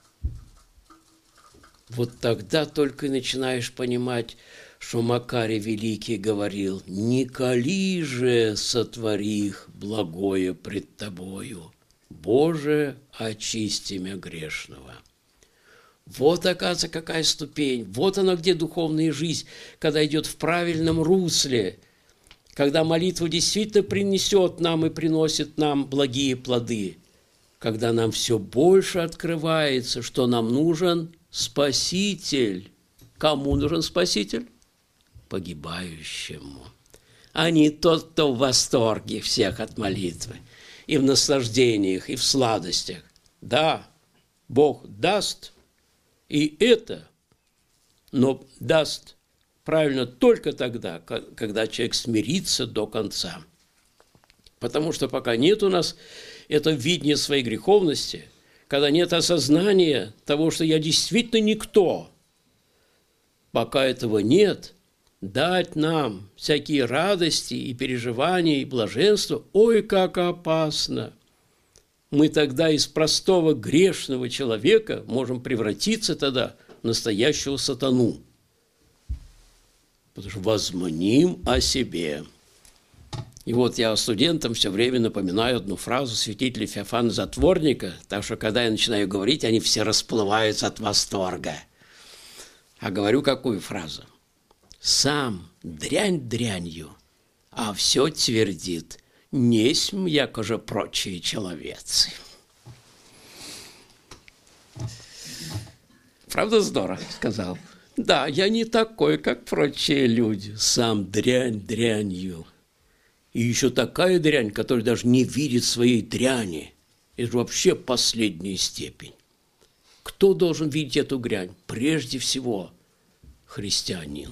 Speaker 1: Вот тогда только и начинаешь понимать, что Макарий Великий говорил: «Не кали же, сотвори их благое пред тобою, Боже, очисти мя грешного». Вот, оказывается, какая ступень, вот она где духовная жизнь, когда идет в правильном русле, когда молитва действительно принесет нам и приносит нам благие плоды, когда нам все больше открывается, что нам нужен Спаситель. Кому нужен Спаситель? Погибающему, а не тот, кто в восторге всех от молитвы, и в наслаждениях, и в сладостях. Да, Бог даст и это, но даст правильно только тогда, когда человек смирится до конца. Потому что пока нет у нас этого видения своей греховности, когда нет осознания того, что я действительно никто, пока этого нет, дать нам всякие радости и переживания, и блаженства, ой, как опасно! Мы тогда из простого грешного человека можем превратиться тогда в настоящего сатану. Потому что возмним о себе. И вот я студентам все время напоминаю одну фразу святителя Феофана Затворника, так что, когда я начинаю говорить, они все расплываются от восторга. А говорю какую фразу? «Сам дрянь дрянью, а все твердит, несмь, якоже прочие человецы». Правда здорово, сказал. Да, я не такой, как прочие люди, сам дрянь дрянью. И еще такая дрянь, которая даже не видит своей дряни. Это вообще последняя степень. Кто должен видеть эту дрянь? Прежде всего, христианин.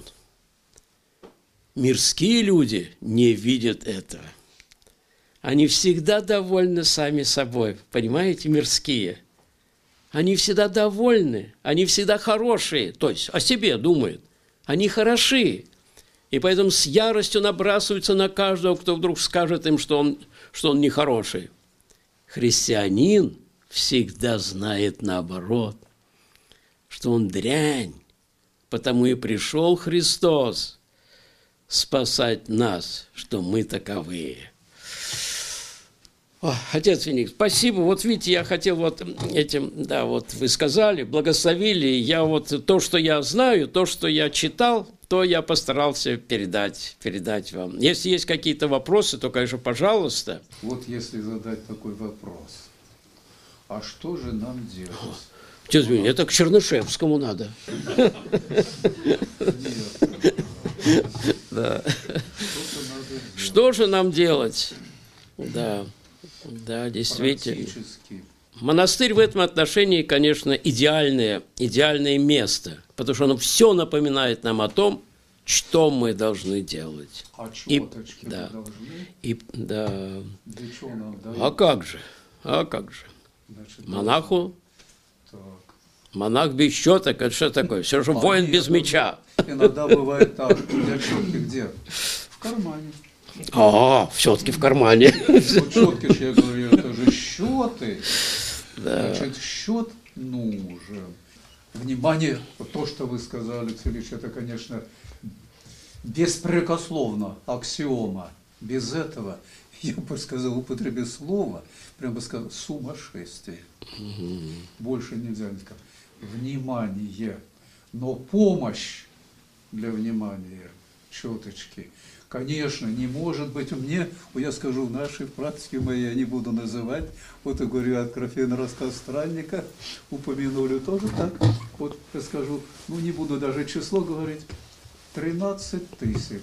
Speaker 1: Мирские люди не видят этого. Они всегда довольны сами собой. Понимаете, мирские? Они всегда довольны, они всегда хорошие. То есть о себе думают. Они хороши. И поэтому с яростью набрасываются на каждого, кто вдруг скажет им, что он нехороший. Христианин всегда знает наоборот, что он дрянь, потому и пришел Христос спасать нас, что мы таковые. О, Отец Веник, спасибо. Вот видите, я хотел вот этим, да, вот вы сказали, благословили. Я вот то, что я знаю, то, что я читал, то я постарался передать вам. Если есть какие-то вопросы, то, конечно, пожалуйста.
Speaker 2: Вот если задать такой вопрос, а что же нам делать?
Speaker 1: Отец Веник, это к Чернышевскому надо. Что же нам делать? Да, действительно. Монастырь в этом отношении, конечно, идеальное место, потому что оно все напоминает нам о том, что мы должны делать.
Speaker 2: А чёточки мы должны?
Speaker 1: Да.
Speaker 2: Для чего нам дают?
Speaker 1: А как же? Значит, монаху? Так. Монах без щеток, это что такое? Все же воин без меча.
Speaker 2: Иногда бывает так. Для щетки где? В кармане.
Speaker 1: Все-таки в кармане.
Speaker 2: Вот щетки, я говорю, это же счеты. Да. Значит, счет нужен. Внимание, вот то, что вы сказали, Алексей Ильич, это, конечно, беспрекословно аксиома. Без этого, я бы сказал, употребил слово, прямо бы сказал, сумасшествие. Больше нельзя не сказать. Внимание. Но помощь для внимания, четочки, конечно, не может быть. Я скажу, в нашей практике моей, я не буду называть, вот я говорю, откровенный рассказ странника, упомянули тоже так, вот я скажу, не буду даже число говорить, 13 тысяч.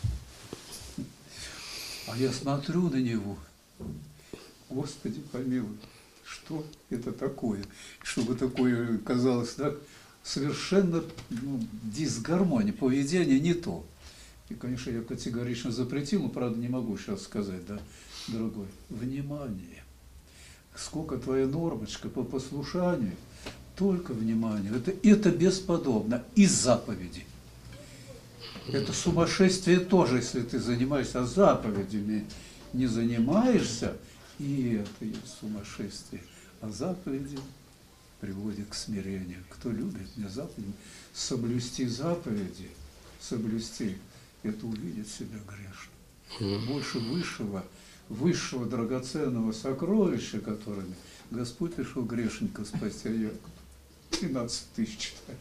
Speaker 2: А я смотрю на него, Господи помилуй, что это такое? Чтобы такое казалось так, совершенно дисгармония, поведение не то. И, конечно, я категорично запретил, но, правда, не могу сейчас сказать, да, дорогой. Внимание! Сколько твоя нормочка по послушанию, только внимание. Это бесподобно. И заповеди. Это сумасшествие тоже, если ты занимаешься заповедями, не занимаешься, и это есть сумасшествие. А заповеди приводят к смирению. Кто любит мне заповеди, соблюсти заповеди, это увидеть себя грешным. Больше высшего драгоценного сокровища, которыми Господь пришел грешника спасти, я 13 тысяч читаю.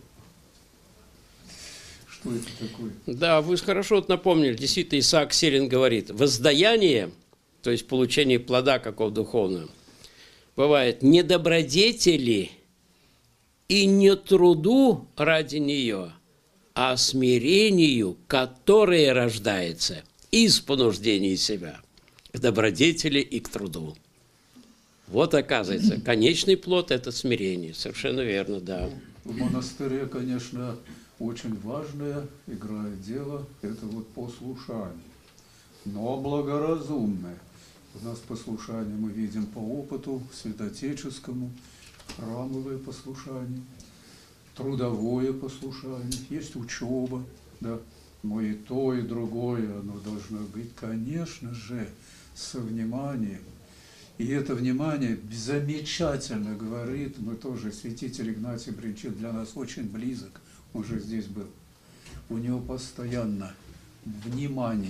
Speaker 2: Что это такое?
Speaker 1: Да, вы хорошо напомнили. Действительно, Исаак Сирин говорит, воздаяние, то есть получение плода какого духовного, бывает не добродетели и не труду ради нее, а смирению, которое рождается из понуждения себя к добродетели и к труду. Вот, оказывается, конечный плод – это смирение. Совершенно верно, да.
Speaker 2: В монастыре, конечно, очень важное играет дело – это вот послушание, но благоразумное. У нас послушание мы видим по опыту святоотеческому, храмовое послушание, трудовое послушание, есть учеба, да, но и то, и другое, оно должно быть, конечно же, со вниманием. И это внимание замечательно говорит, мы тоже, святитель Игнатий Бринчин для нас очень близок, он же здесь был. У него постоянно внимание.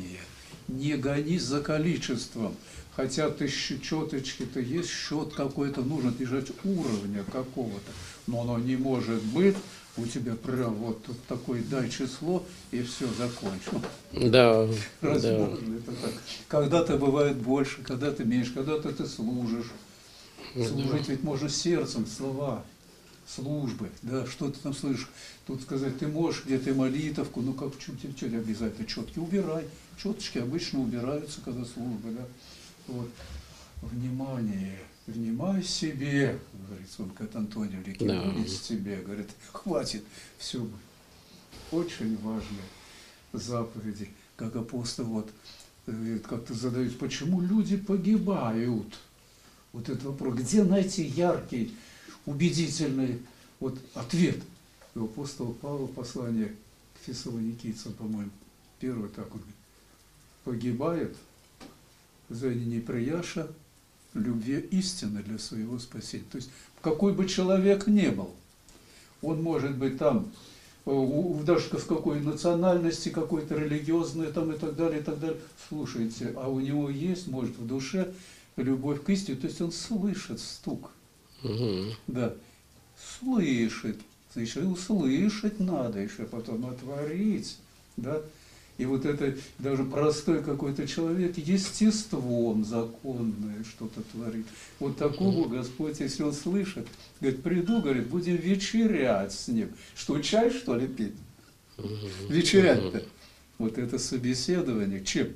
Speaker 2: Не гонись за количеством. Хотя ты четочки-то есть, счет какой-то нужно держать уровня какого-то. Но оно не может быть у тебя прям вот тут такое дай число, и все, закончил.
Speaker 1: Да.
Speaker 2: Возможно, это так. Когда-то бывает больше, когда-то меньше, когда-то ты служишь. Служить ведь можно сердцем, слова, службы, да, что ты там слышишь. Тут сказать, ты можешь где-то молитовку, ну как, что обязательно четки убирай. Четочки обычно убираются, когда служба, да. Вот. Внимание, внимай себе, говорит он к Антонию Реке, будет тебе, говорит, хватит, все. Очень важные заповеди, как апостол вот как-то задают, почему люди погибают? Вот этот вопрос, где найти яркий, убедительный вот ответ? И апостол Павел, послание к фессалоникийцам, по-моему, первый так он говорит, погибает за неприяша любви истины для своего спасения. То есть, какой бы человек ни был, он может быть там, даже в какой национальности, какой-то религиозной там и так далее, и так далее. Слушайте, а у него есть, может, в душе любовь к истине, то есть он слышит стук. Да, слышит. Значит, услышать надо еще, потом отворить, да. И вот это даже простой какой-то человек естеством законное что-то творит. Вот такого Господь, если он слышит, говорит, приду, говорит, будем вечерять с ним. Что, чай, что ли, пить? Вечерять-то. Вот это собеседование. Чем?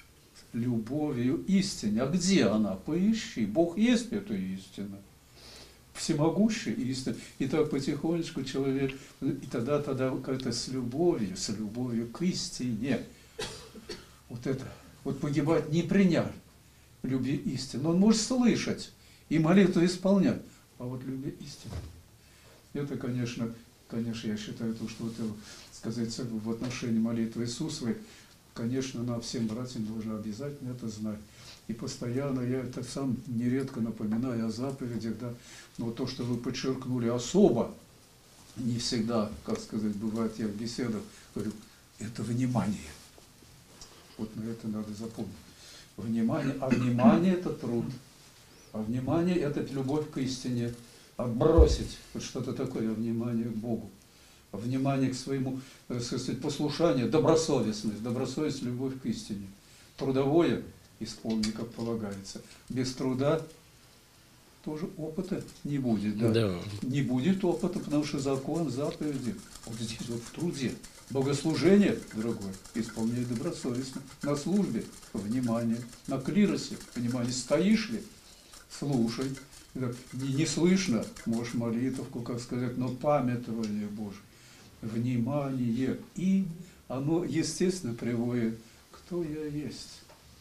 Speaker 2: Любовью истине. А где она? Поищи. Бог есть эта истина. Всемогущая истина. И так потихонечку человек, и тогда как-то с любовью к истине. Вот это, вот погибать не приняв любви истины. Он может слышать и молитву исполнять, а вот любви истины. Это, конечно, я считаю, то, что это, сказать, в отношении молитвы Иисусовой, конечно, нам всем братьям должны обязательно это знать. И постоянно я это сам нередко напоминаю о заповедях, да, но то, что вы подчеркнули особо, не всегда, как сказать, бывает, я в беседах говорю, это внимание. Вот на это надо запомнить. Внимание, а внимание это труд, а внимание это любовь к истине, отбросить вот что-то такое, внимание к Богу, внимание к своему, сказать, послушанию, добросовестность, любовь к истине, трудовое исполни, как полагается. Без труда тоже опыта не будет. Да? Да. Не будет опыта, потому что закон, заповеди, вот здесь вот в труде. Богослужение, дорогой, исполняй добросовестно. На службе внимание, на клиросе внимание. Стоишь ли? Слушай. Не слышно, можешь молитвку, как сказать, но памятование Божие. Внимание. И оно, естественно, приводит, кто я есть.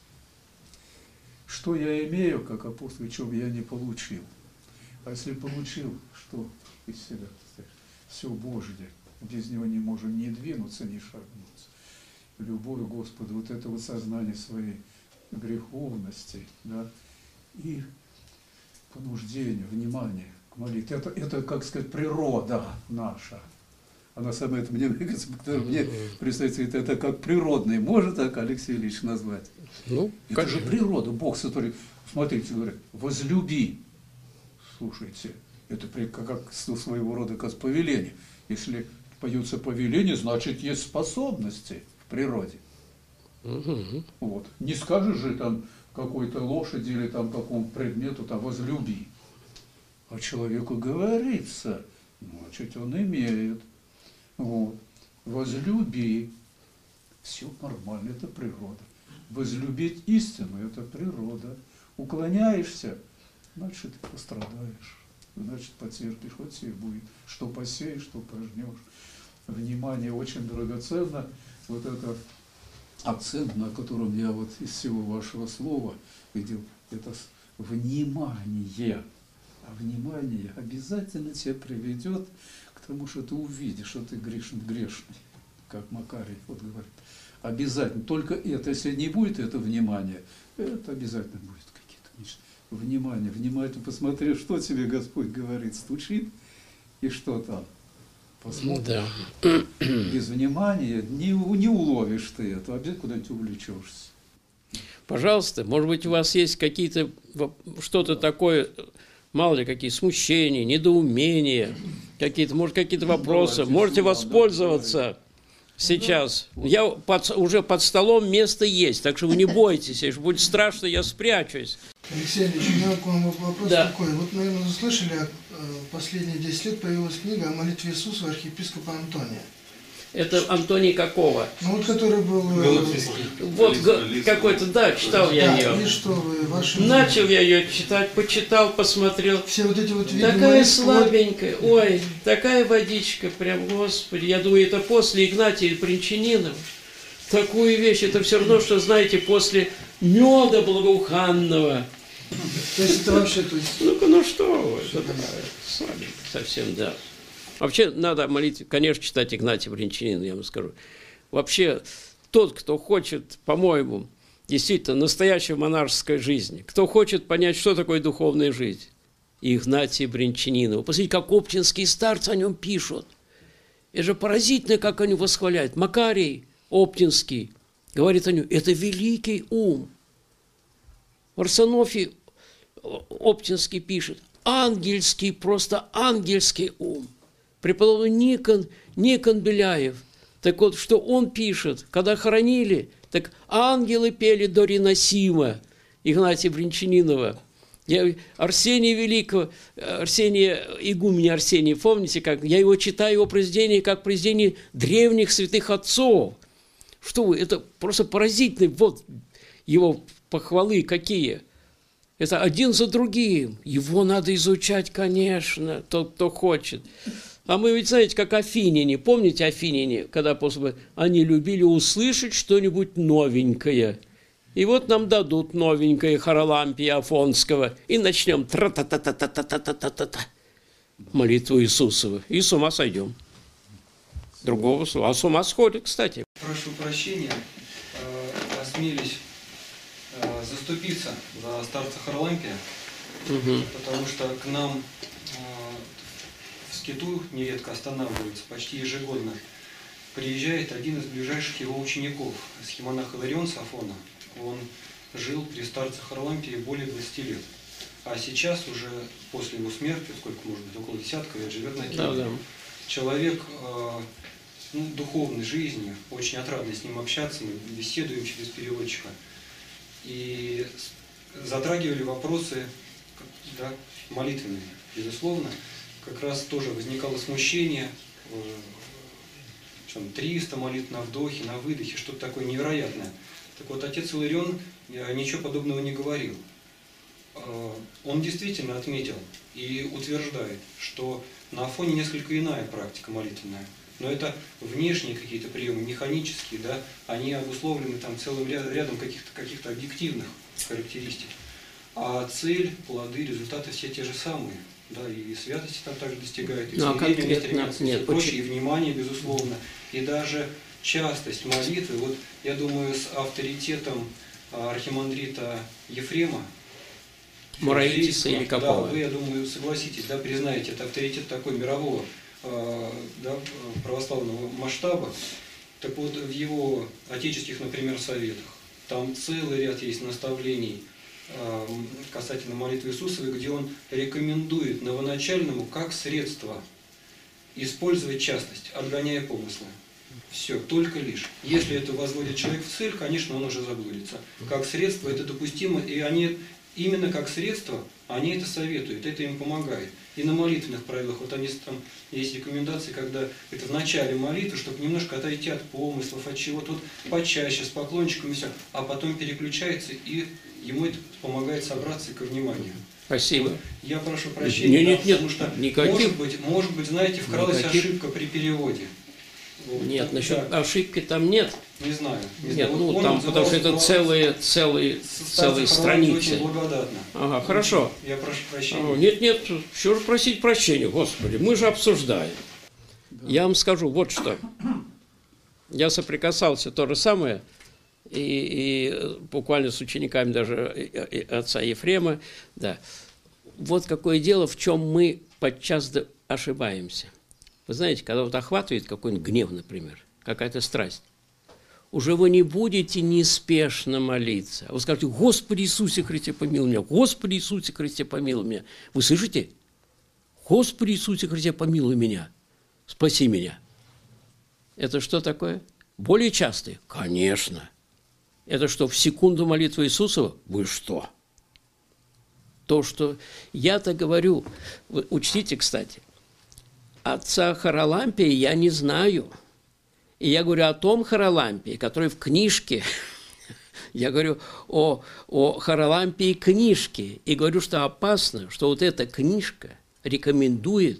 Speaker 2: Что я имею, как апостол, чего я не получил. А если получил, что из себя? Все Божье. Без него не можем ни двинуться, ни шагнуться. Любовь к Господу, вот это вот сознание своей греховности, да, и понуждение, внимание к молитве. Это, как сказать, природа наша. Она сама это мне представляется, это как природный. Может так Алексей Ильич назвать? Ну, это же природа. Бог сотворил. Смотрите, говорит, возлюби. Слушайте, это как своего рода как повеление. Если поется повеление, значит есть способности в природе. Вот. Не скажешь же там какой-то лошади или там какому предмету там возлюби. А человеку говорится, значит он имеет. Вот. Возлюби. Все нормально, это природа. Возлюбить истину – это природа. Уклоняешься, значит пострадаешь, значит потерпишь, вот тебе будет. Что посеешь, что пожнешь. Внимание очень драгоценно. Вот это акцент, на котором я вот из всего вашего слова видел, это внимание. А внимание обязательно тебя приведет к тому, что ты увидишь, что ты грешный, как Макарий вот говорит. Обязательно. Только это, если не будет это внимание, это обязательно будет какие-то нечто. Внимание, внимательно посмотри, что тебе Господь говорит, стучит, и что там. Посмотришь. Да. Без внимания не уловишь ты это, обязательно куда-нибудь увлечешься.
Speaker 1: Пожалуйста, может быть, у вас есть какие-то, что-то такое, мало ли, какие смущения, недоумения, какие-то, может, какие-то вопросы. Можете воспользоваться сейчас. Уже под столом место есть, так что вы не бойтесь. Если будет страшно, я спрячусь.
Speaker 3: Алексей Ильич, у меня к вам вопрос такой. Вот, наверное, вы слышали, последние 10 лет появилась книга о молитве Иисуса архиепископа Антония.
Speaker 1: Это Антоний какого?
Speaker 3: Ну, вот который был...
Speaker 1: Вот какой-то, да, читал я ее.
Speaker 3: И что вы, ваши...
Speaker 1: Начал я ее читать, почитал, посмотрел.
Speaker 3: Все вот эти вот виды...
Speaker 1: Такая слабенькая, ой, такая водичка, прям, Господи. Я думаю, это после Игнатия Бринчанинова. Такую вещь, это все равно, что, знаете, после меда благоуханного.
Speaker 3: То есть это вообще, то есть...
Speaker 1: Ну что вы, это слабенько совсем, да. Вообще надо молитву, конечно, читать Игнатия Бринчанина, я вам скажу. Вообще, тот, кто хочет, по-моему, действительно, настоящей монашеской жизни, кто хочет понять, что такое духовная жизнь, Игнатия Бринчанина. Вы посмотрите, как оптинские старцы о нем пишут. Это же поразительно, как они восхваляют. Макарий Оптинский говорит о нем, это великий ум. Варсонофий Оптинский пишет, ангельский, просто ангельский ум. Преподобный Никон Беляев, так вот, что он пишет, когда хоронили, так ангелы пели до Риносима, Игнатия Бринчанинова. Арсения Великого, игуменя Арсения, помните, как я его читаю, его произведения, как произведения древних святых отцов. Что вы, это просто поразительно, вот его похвалы какие. Это один за другим. Его надо изучать, конечно, тот, кто хочет. А мы ведь, знаете, как афиняне, помните афиняне, когда после они любили услышать что-нибудь новенькое. И вот нам дадут новенькое Харалампия Афонского, и начнем тра-та-та-та-та-та-та-та-та-та. Молитву Иисусову. И с ума сойдем. Другого слова. А с ума сходит, кстати.
Speaker 4: Прошу прощения, осмелись заступиться за старца Харлампия, потому что к нам в Скиту нередко останавливается, почти ежегодно приезжает один из ближайших его учеников, схимонах Иларион Сафона. Он жил при старце Харлампии более 20 лет. А сейчас уже после его смерти, сколько может быть, около десятка лет, живет на Киеве. Человек духовной жизни, очень отрадно с ним общаться, мы беседуем через переводчика. И затрагивали вопросы молитвенные, безусловно. Как раз тоже возникало смущение, 300 молитв на вдохе, на выдохе, что-то такое невероятное. Так вот, отец Иларион ничего подобного не говорил. Он действительно отметил и утверждает, что на Афоне несколько иная практика молитвенная. Но это внешние какие-то приемы, механические, да, они обусловлены там целым рядом каких-то объективных характеристик. А цель, плоды, результаты все те же самые. Да, и святости там также достигают, и смирение стремятся, и прочее, и внимание, безусловно. И даже частость молитвы, вот я думаю, с авторитетом архимандрита Ефрема,
Speaker 1: Моравитиса или какого?
Speaker 4: Да, вы, я думаю, согласитесь, да, признаете, это авторитет такой мирового православного масштаба. Так вот, в его отеческих, например, советах, там целый ряд есть наставлений касательно молитвы Иисусовой, где он рекомендует новоначальному как средство использовать частость, отгоняя помыслы. Все, только лишь. Если это возводит человек в цель, конечно, он уже заблудится. Как средство это допустимо, и они именно как средство, они это советуют, это им помогает. И на молитвенных правилах, вот они там есть рекомендации, когда это в начале молитвы, чтобы немножко отойти от помыслов, от чего-то, вот почаще, с поклончиком и все, а потом переключается, и ему это помогает собраться ко вниманию.
Speaker 1: Спасибо.
Speaker 4: Вот. Я прошу прощения, потому что,
Speaker 1: никаких,
Speaker 4: может быть, знаете, вкралась ошибка при переводе. Вот.
Speaker 1: Нет, насчет ошибки там нет.
Speaker 4: Не знаю.
Speaker 1: Нет, вот там, потому что это целые страницы.
Speaker 4: Очень благодатно.
Speaker 1: Ага, хорошо.
Speaker 4: Я прошу прощения.
Speaker 1: Нет, что же просить прощения, Господи, мы же обсуждаем. Да. Я вам скажу вот что. Я соприкасался то же самое, и буквально с учениками даже отца Ефрема. Да. Вот какое дело, в чем мы подчас ошибаемся. Вы знаете, когда вот охватывает какой-нибудь гнев, например, какая-то страсть, уже вы не будете неспешно молиться. Вы скажете: Господи Иисусе Христе, помилуй меня, Господи Иисусе Христе, помилуй меня. Вы слышите? Господи Иисусе Христе, помилуй меня, спаси меня. Это что такое? Более частые? Конечно. Это что, в секунду молитвы Иисусова? Вы что? То, что я-то говорю, вы учтите, кстати, отца Харалампия я не знаю. И я говорю о том Харалампии, который в книжке, я говорю о Харалампии книжки, и говорю, что опасно, что вот эта книжка рекомендует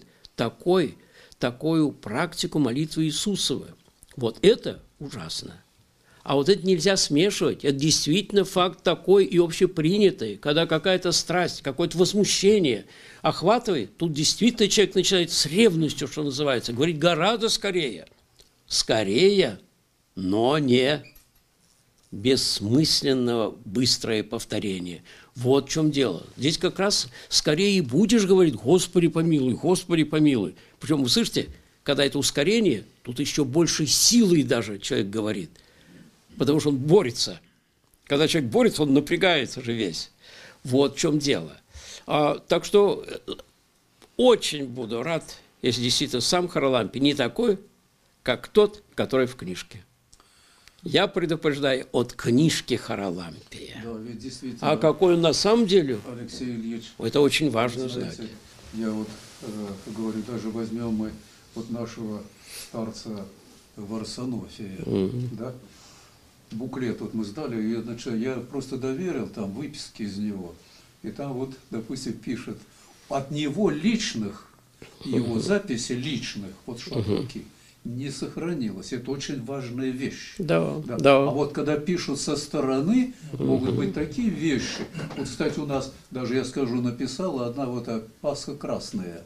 Speaker 1: такую практику молитвы Иисусова. Вот это ужасно. А вот это нельзя смешивать. Это действительно факт такой и общепринятый, когда какая-то страсть, какое-то возмущение охватывает, тут действительно человек начинает с ревностью, что называется, говорить гораздо скорее. Скорее, но не бессмысленного быстрое повторение. Вот в чем дело. Здесь как раз скорее будешь говорить: Господи помилуй, Господи помилуй. Причем, вы слышите, когда это ускорение, тут еще больше силой даже человек говорит, потому что он борется. Когда человек борется, он напрягается же весь. Вот в чем дело. Так что очень буду рад, если действительно сам Харалампий не такой, как тот, который в книжке. Я предупреждаю от книжки Харалампия.
Speaker 2: Да, ведь действительно,
Speaker 1: а какой он на самом деле?
Speaker 2: Алексей Ильич,
Speaker 1: это очень важно,
Speaker 2: знаете,
Speaker 1: знать.
Speaker 2: Я вот говорю, даже возьмем мы вот нашего старца Варсонофия, да? Буклет вот мы сдали, и я просто доверил там выписки из него. И там вот, допустим, пишет: от него личных, его записи личных, вот шаблоки, не сохранилось. Это очень важная вещь.
Speaker 1: Да.
Speaker 2: А вот когда пишут со стороны, могут быть такие вещи. Вот, кстати, у нас, даже я скажу, написала одна вот Пасха красная.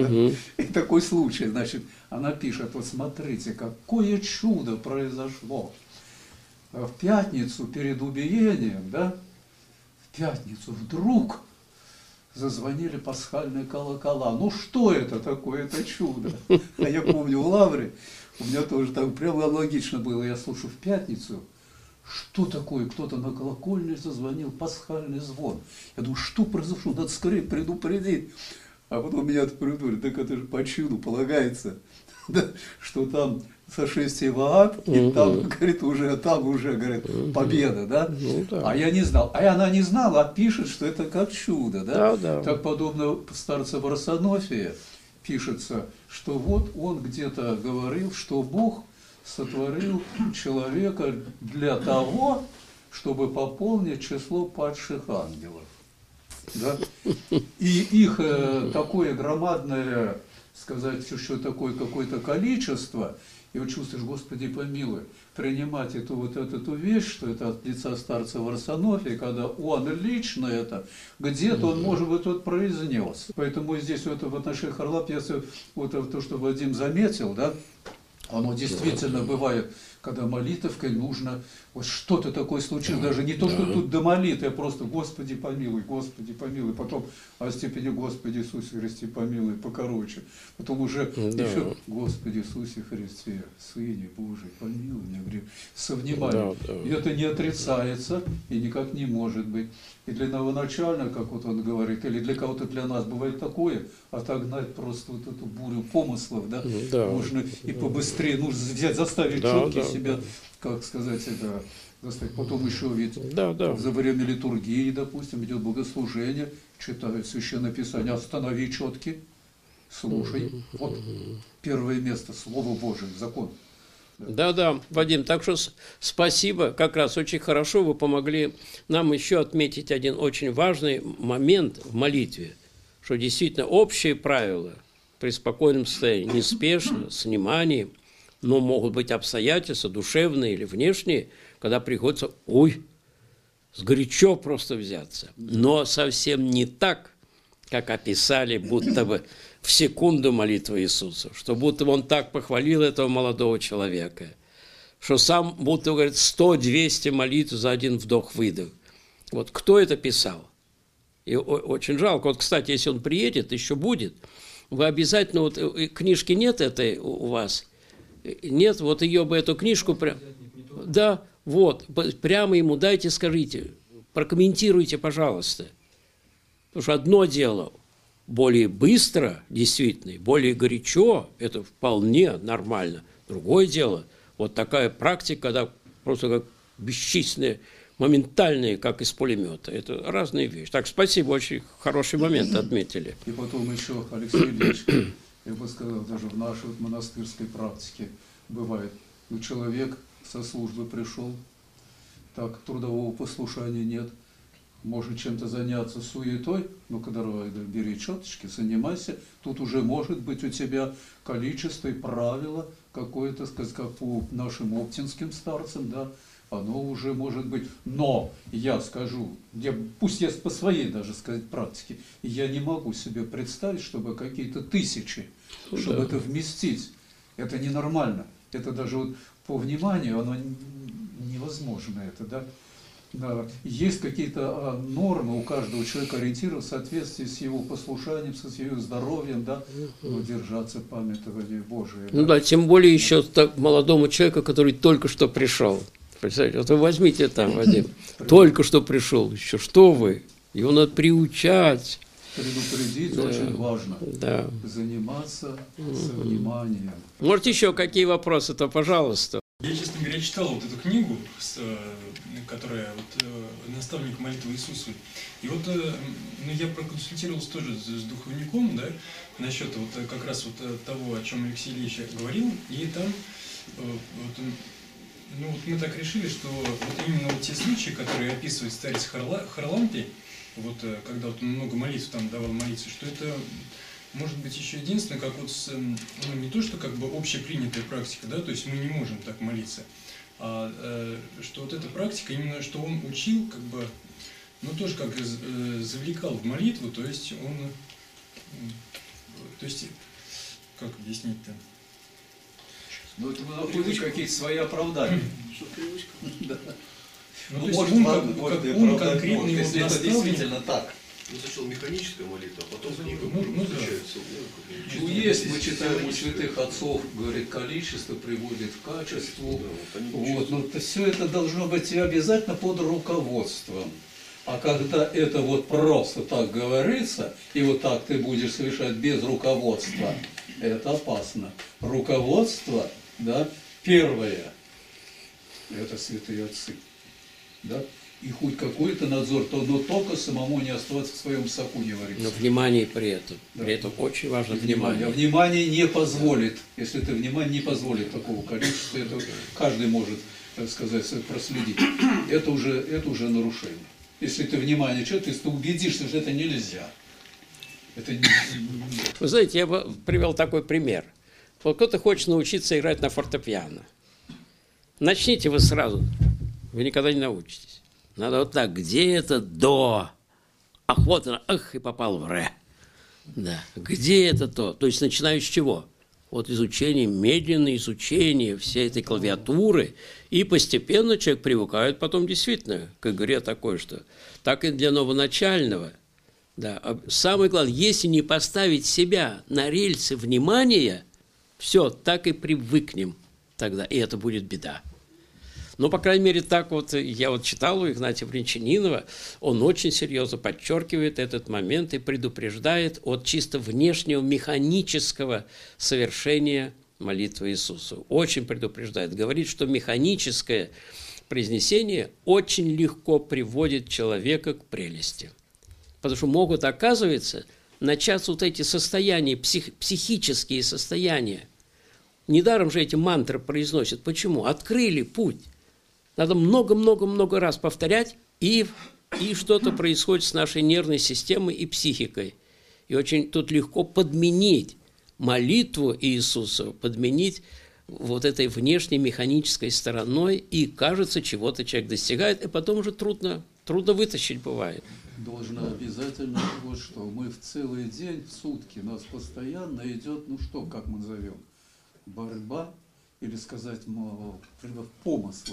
Speaker 2: И такой случай, значит, она пишет: вот смотрите, какое чудо произошло. В пятницу перед убиением, да, в пятницу вдруг зазвонили пасхальные колокола. Ну что это такое, это чудо? А я помню, в Лавре у меня тоже так прямо логично было. Я слушаю в пятницу, что такое? Кто-то на колокольне зазвонил, пасхальный звон. Я думаю, что произошло? Надо скорее предупредить. А потом меня предупредили: так это же по чуду полагается, да, что там сошествие в ад, и там, говорит, говорит, победа, да? А я не знал. А она не знала, а пишет, что это как чудо, да? Так подобно старца Варсонофия пишется, что вот он где-то говорил, что Бог сотворил человека для того, чтобы пополнить число падших ангелов. Да? И их такое громадное, сказать, еще такое какое-то количество, и вот чувствуешь: Господи помилуй, принимать эту вещь, что это от лица старца Варсонофия, когда он лично это, где-то он, может быть, вот произнес. Поэтому здесь вот в отношении Харалампия, вот то, что Вадим заметил, да, оно действительно бывает, когда молитвкой нужно, вот что-то такое случилось, даже не то, что тут до молитвы, а просто Господи помилуй, потом о степени Господи Иисусе Христе помилуй, покороче, потом уже еще Господи Иисусе Христе, Сыне Божий, помилуй меня, грех, со вниманием. И это не отрицается и никак не может быть. И для новоначального, как вот он говорит, или для кого-то для нас бывает такое, отогнать просто вот эту бурю помыслов, да, нужно и побыстрее, нужно взять, заставить четко себя, как сказать, это заставить. Потом еще ведь за время литургии, допустим, идет богослужение, читают Священное Писание: останови четки, слушай. Вот первое место, Слово Божие, закон.
Speaker 1: Да, Вадим, так что спасибо, как раз очень хорошо вы помогли нам еще отметить один очень важный момент в молитве, что действительно общие правила при спокойном состоянии, неспешно, с вниманием, но могут быть обстоятельства, душевные или внешние, когда приходится, сгорячо просто взяться. Но совсем не так, как описали будто бы в секунду молитвы Иисуса, что будто бы он так похвалил этого молодого человека, что сам будто говорит 100-200 молитв за один вдох-выдох. Вот кто это писал? И очень жалко. Вот, кстати, если он приедет, еще будет, вы обязательно, книжки нет этой у вас? Нет, вот ее бы, эту книжку... Да, вот, прямо ему дайте, скажите, прокомментируйте, пожалуйста. Потому что одно дело более быстро, действительно, более горячо, это вполне нормально. Другое дело, вот такая практика, когда просто как бесчисленные, моментальные, как из пулемета. Это разные вещи. Так, спасибо, очень хороший момент отметили.
Speaker 2: И потом еще, Алексей Ильич, я бы сказал, даже в нашей вот монастырской практике бывает, ну, человек со службы пришел, так, трудового послушания нет, может чем-то заняться суетой, ну-ка, давай, да, бери четочки, занимайся, тут уже может быть у тебя количество и правило какое-то, сказать, как по нашим оптинским старцам, да, оно уже может быть, но я скажу, пусть я по своей даже сказать практике, я не могу себе представить, чтобы какие-то тысячи, чтобы это вместить, это ненормально, это даже вот по вниманию, оно невозможно это, да. Да. Есть какие-то нормы у каждого человека ориентированы в соответствии с его послушанием, со своим здоровьем, да, но держаться памятования Божие.
Speaker 1: Ну да, тем более еще так молодому человеку, который только что пришел. Представляете, вот вы возьмите там, Вадим, только что пришел еще, что вы? Его надо приучать.
Speaker 2: Предупредить очень важно. Да. Заниматься со вниманием.
Speaker 1: Может, еще какие вопросы-то, пожалуйста.
Speaker 5: Я, честно говоря, читал вот эту книгу, которая вот, «Наставник молитвы Иисусу». И вот ну, я проконсультировался тоже с духовником, да, насчет вот как раз вот того, о чем Алексей Ильич говорил. И там вот, ну, вот мы так решили, что вот именно вот те случаи, которые описывает старец Харлампий, вот когда вот он много молитв там давал молиться, что это может быть еще единственное, как вот ну, не то, что как бы общепринятая практика, да, то есть мы не можем так молиться, а что вот эта практика, именно что он учил, как бы, ну тоже как завлекал в молитву, то есть он, то есть, как объяснить-то?
Speaker 2: Ну, это вы находите какие-то свои оправдания.
Speaker 3: Что привычка?
Speaker 2: Да.
Speaker 5: Ну, то есть он конкретно его
Speaker 6: если это
Speaker 5: наставник.
Speaker 6: действительно так. Ну, сначала механическая молитва, а потом книга включается.
Speaker 2: Ну, есть, мы читаем у святых отцов, говорит, количество приводит к качеству. Вот, но все это должно быть обязательно под руководством. А когда это вот просто так говорится, и вот так ты будешь совершать без руководства, это опасно. Руководство, да, первое, это святые отцы, да, и хоть какой-то надзор, но только самому не оставаться в своем соку, не вариться.
Speaker 1: Но внимание при этом. Да. При этом очень важно внимание.
Speaker 2: А внимание не позволит, если это внимание не позволит такого количества, это каждый может, так сказать, проследить. Это уже нарушение. Если ты внимание человека, если ты убедишься, что это нельзя. Это не...
Speaker 1: Вы знаете, я бы привел такой пример. Вот кто-то хочет научиться играть на фортепиано. Начните вы сразу, вы никогда не научитесь. Надо вот так, где это до? Ах, вот она, ах, и попал в ре. Да, где это то? То есть начинаю с чего? Вот изучение, медленное изучение всей этой клавиатуры, и постепенно человек привыкает потом действительно к игре такой, что так и для новоначального. Да. Самое главное, если не поставить себя на рельсы внимания, все, так и привыкнем тогда, и это будет беда. Но, по крайней мере, так вот я вот читал у Игнатия Бринчанинова, он очень серьезно подчеркивает этот момент и предупреждает от чисто внешнего механического совершения молитвы Иисусу. Очень предупреждает. Говорит, что механическое произнесение очень легко приводит человека к прелести. Потому что могут, оказывается, начаться вот эти состояния, психические состояния. Недаром же эти мантры произносят. Почему? Открыли путь. Надо много-много-много раз повторять, и что-то происходит с нашей нервной системой и психикой. И очень тут легко подменить молитву Иисуса, подменить вот этой внешней механической стороной, и, кажется, чего-то человек достигает, и потом уже трудно вытащить бывает.
Speaker 2: Должно обязательно вот что. Мы в целый день, в сутки, нас постоянно идет, ну что, как мы назовем, борьба, или сказать, помысла.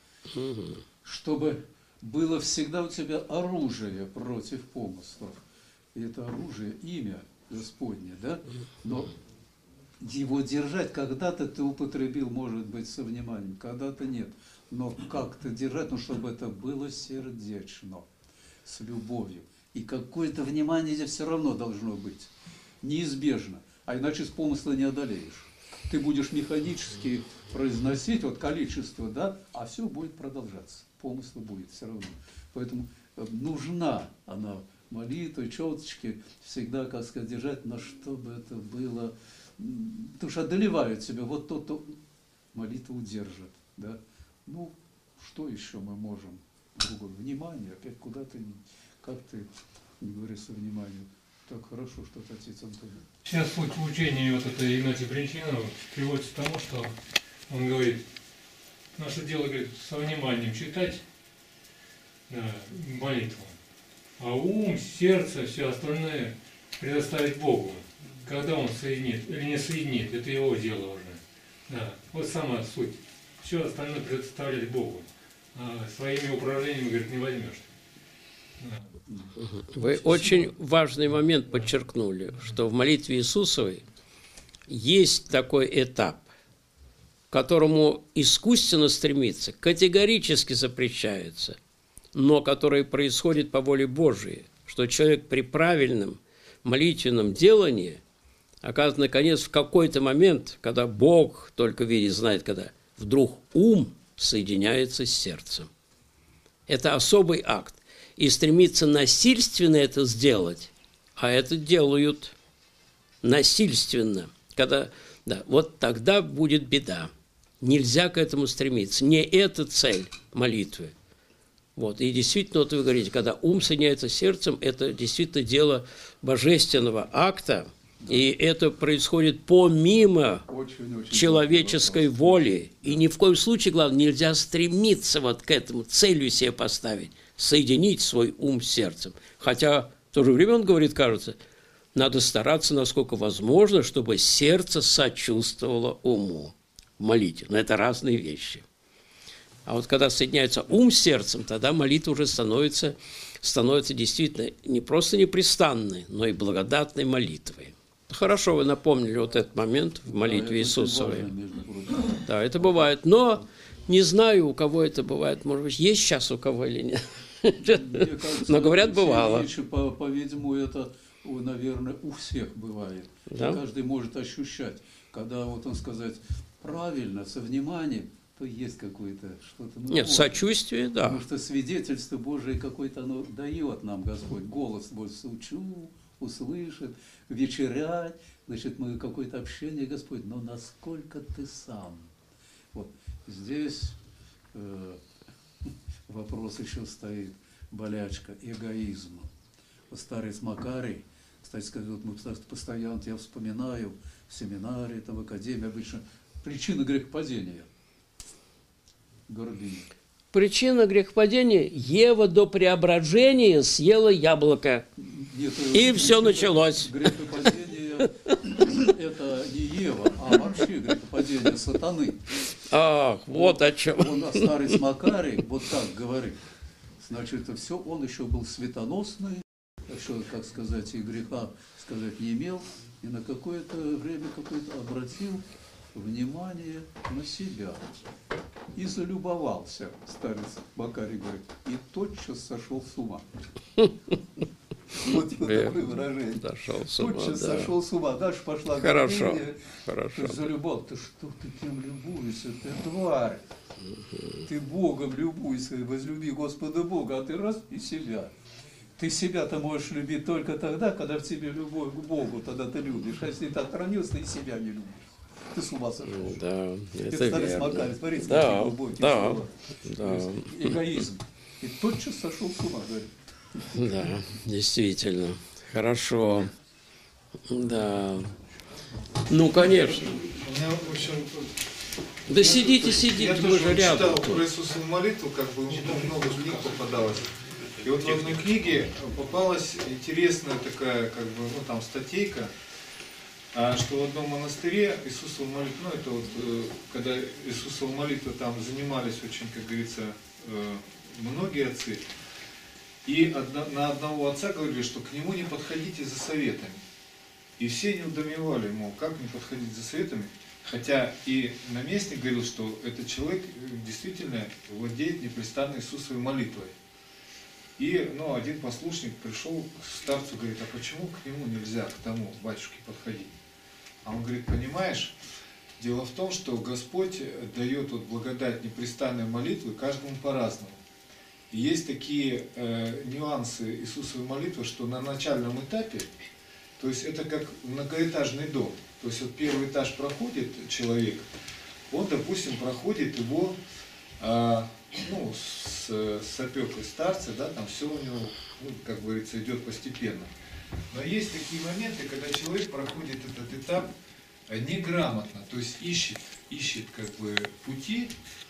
Speaker 2: Чтобы было всегда у тебя оружие против помыслов. И это оружие, имя Господне, да? Но его держать, когда-то ты употребил, может быть, со вниманием, когда-то нет. Но как-то держать, ну, чтобы это было сердечно, с любовью. И какое-то внимание здесь все равно должно быть. Неизбежно. А иначе с помысла не одолеешь. Ты будешь механически произносить вот количество, да, а все будет продолжаться. Помысла будет все равно. Поэтому нужна она, молитва, четочки, всегда, как сказать, держать, но чтобы это было, потому что одолевают себя, вот то молитву удержит, да. Ну, что еще мы можем? Другое. Внимание, опять куда-то, как ты не говоришь со вниманием. Так хорошо, что отец Антон.
Speaker 7: Сейчас суть в учении вот этой Игнатия Бринчанина приводится к тому, что он говорит, наше дело, говорит, со вниманием читать молитву, а ум, сердце, все остальное предоставить Богу. Когда он соединит или не соединит, это его дело уже. Да. Вот сама суть. Все остальное предоставлять Богу. А своими упражнениями, говорит, не возьмешь.
Speaker 1: Вы очень важный момент подчеркнули, что в молитве Иисусовой есть такой этап, к которому искусственно стремиться, категорически запрещается, но который происходит по воле Божией, что человек при правильном молитвенном делании оказывается, наконец, в какой-то момент, когда Бог только видит, знает, когда вдруг ум соединяется с сердцем. Это особый акт. И стремиться насильственно это сделать, а это делают насильственно, когда, да, вот тогда будет беда. Нельзя к этому стремиться. Не это цель молитвы. Вот. И действительно, вот вы говорите, когда ум соединяется с сердцем, это действительно дело божественного акта, и это происходит помимо человеческой воли. И ни в коем случае, главное, нельзя стремиться вот к этому, целью себе поставить, соединить свой ум с сердцем. Хотя в то же время, он говорит, кажется, надо стараться, насколько возможно, чтобы сердце сочувствовало уму в молитве. Но это разные вещи. А вот когда соединяется ум с сердцем, тогда молитва уже становится действительно не просто непрестанной, но и благодатной молитвой. Хорошо, вы напомнили вот этот момент в молитве Иисусовой. Да, это бывает. Но не знаю, у кого это бывает. Может быть, есть сейчас у кого или нет. Но говорят, бывало.
Speaker 2: По-видимому, это, наверное, у всех бывает. Да? Каждый может ощущать, когда, вот он сказать, правильно, со вниманием, то есть какое-то что-то.
Speaker 1: Нет, сочувствие, да.
Speaker 2: Потому что свидетельство Божие какое-то оно дает нам Господь. Голос Божий услышит, вечерять, значит, мы какое-то общение, Господь, но насколько ты сам. Вот здесь вопрос еще стоит, болячка эгоизма. Вот старец Макарий, кстати сказать, вот мы постоянно, я вспоминаю, в семинаре, там, в академии обычно, причина грехопадения – гордыня.
Speaker 1: Причина грехопадения – Ева до преображения съела яблоко.
Speaker 2: Нет,
Speaker 1: и все началось.
Speaker 2: Грехопадение – это не Ева, а вообще грехопадение сатаны.
Speaker 1: Ах, вот о чем.
Speaker 2: Он, старец Макарий, вот так говорит. Значит, это все, он еще был светоносный, еще, как сказать, и греха, сказать, не имел, и на какое-то время какое-то обратил внимание на себя. И залюбовался, старец Макарий говорит, и тотчас сошел с ума. Вот такое выражение. Тотчас сошел с ума. Дальше пошла гордыня. Хорошо. Залюбовал. Ты что, ты кем любуешься? Ты тварь. Ты Богом любуйся, возлюби Господа Бога, а ты раз и себя. Ты себя-то можешь любить только тогда, когда в тебе любовь к Богу, тогда ты любишь. А если ты отстранился, ты себя не любишь. Ты с ума сошел.
Speaker 1: Да,
Speaker 2: это старец Макарий, смотрите, какие глубокие слова. Да. Эгоизм. И тотчас сошел с ума, говорит.
Speaker 1: Да, действительно. Хорошо. Да. Ну, конечно. Да сидите, мы же рядом.
Speaker 8: Я тоже читал про Иисусову молитву, как бы много книг попадалось. И вот в одной книге попалась интересная такая, как бы, ну там статейка, что в одном монастыре Иисусова молитва, ну это вот, когда Иисусова молитва там занимались очень, как говорится, многие отцы, и на одного отца говорили, что к нему не подходите за советами. И все недоумевали, мол, как не подходить за советами. Хотя и наместник говорил, что этот человек действительно владеет непрестанно Иисусовой молитвой. И один послушник пришел к старцу, говорит, а почему к нему нельзя, к тому батюшке подходить? А он говорит, понимаешь, дело в том, что Господь дает благодать непрестанной молитвы каждому по-разному. И есть такие нюансы Иисусовой молитвы, что на начальном этапе, то есть это как многоэтажный дом. То есть первый этаж проходит человек, он, допустим, проходит его с опекой старца, да, там все у него, как говорится, идет постепенно. Но есть такие моменты, когда человек проходит этот этап неграмотно, то есть ищет как бы пути,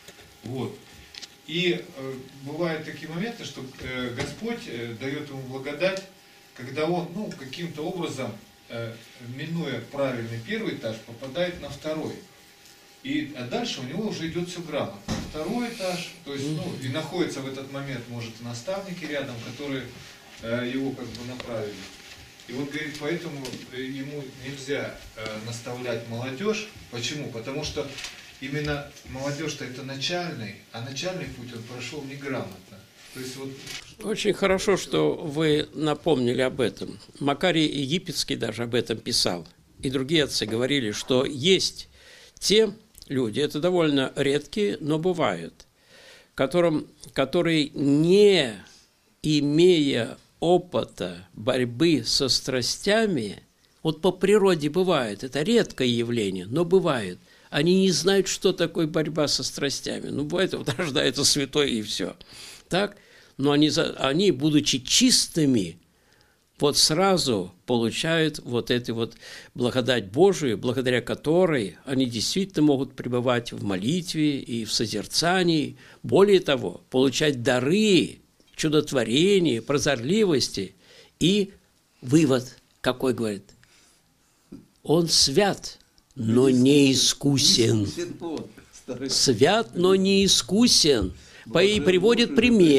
Speaker 8: И бывают такие моменты, что Господь дает ему благодать, когда он, каким-то образом, минуя правильный первый этаж, попадает на второй. А дальше у него уже идет все грамотно. Второй этаж, то есть, и находится в этот момент, может, и наставники рядом, которые его как бы направили. И говорит, поэтому ему нельзя наставлять молодежь. Почему? Потому что именно молодежь-то это начальный, а начальный путь он прошел неграмотно. То есть
Speaker 1: Очень хорошо, что вы напомнили об этом. Макарий Египетский даже об этом писал. И другие отцы говорили, что есть те люди, это довольно редкие, но бывают, которые, не имея опыта борьбы со страстями, по природе бывает, это редкое явление, но бывает, они не знают, что такое борьба со страстями. Бывает, рождается святой и все. Так? Но они, будучи чистыми, сразу получают эту благодать Божию, благодаря которой они действительно могут пребывать в молитве и в созерцании. Более того, получать дары, чудотворения, прозорливости. И вывод какой, говорит? Он свят, но не искусен. Свят, но не искусен. И приводит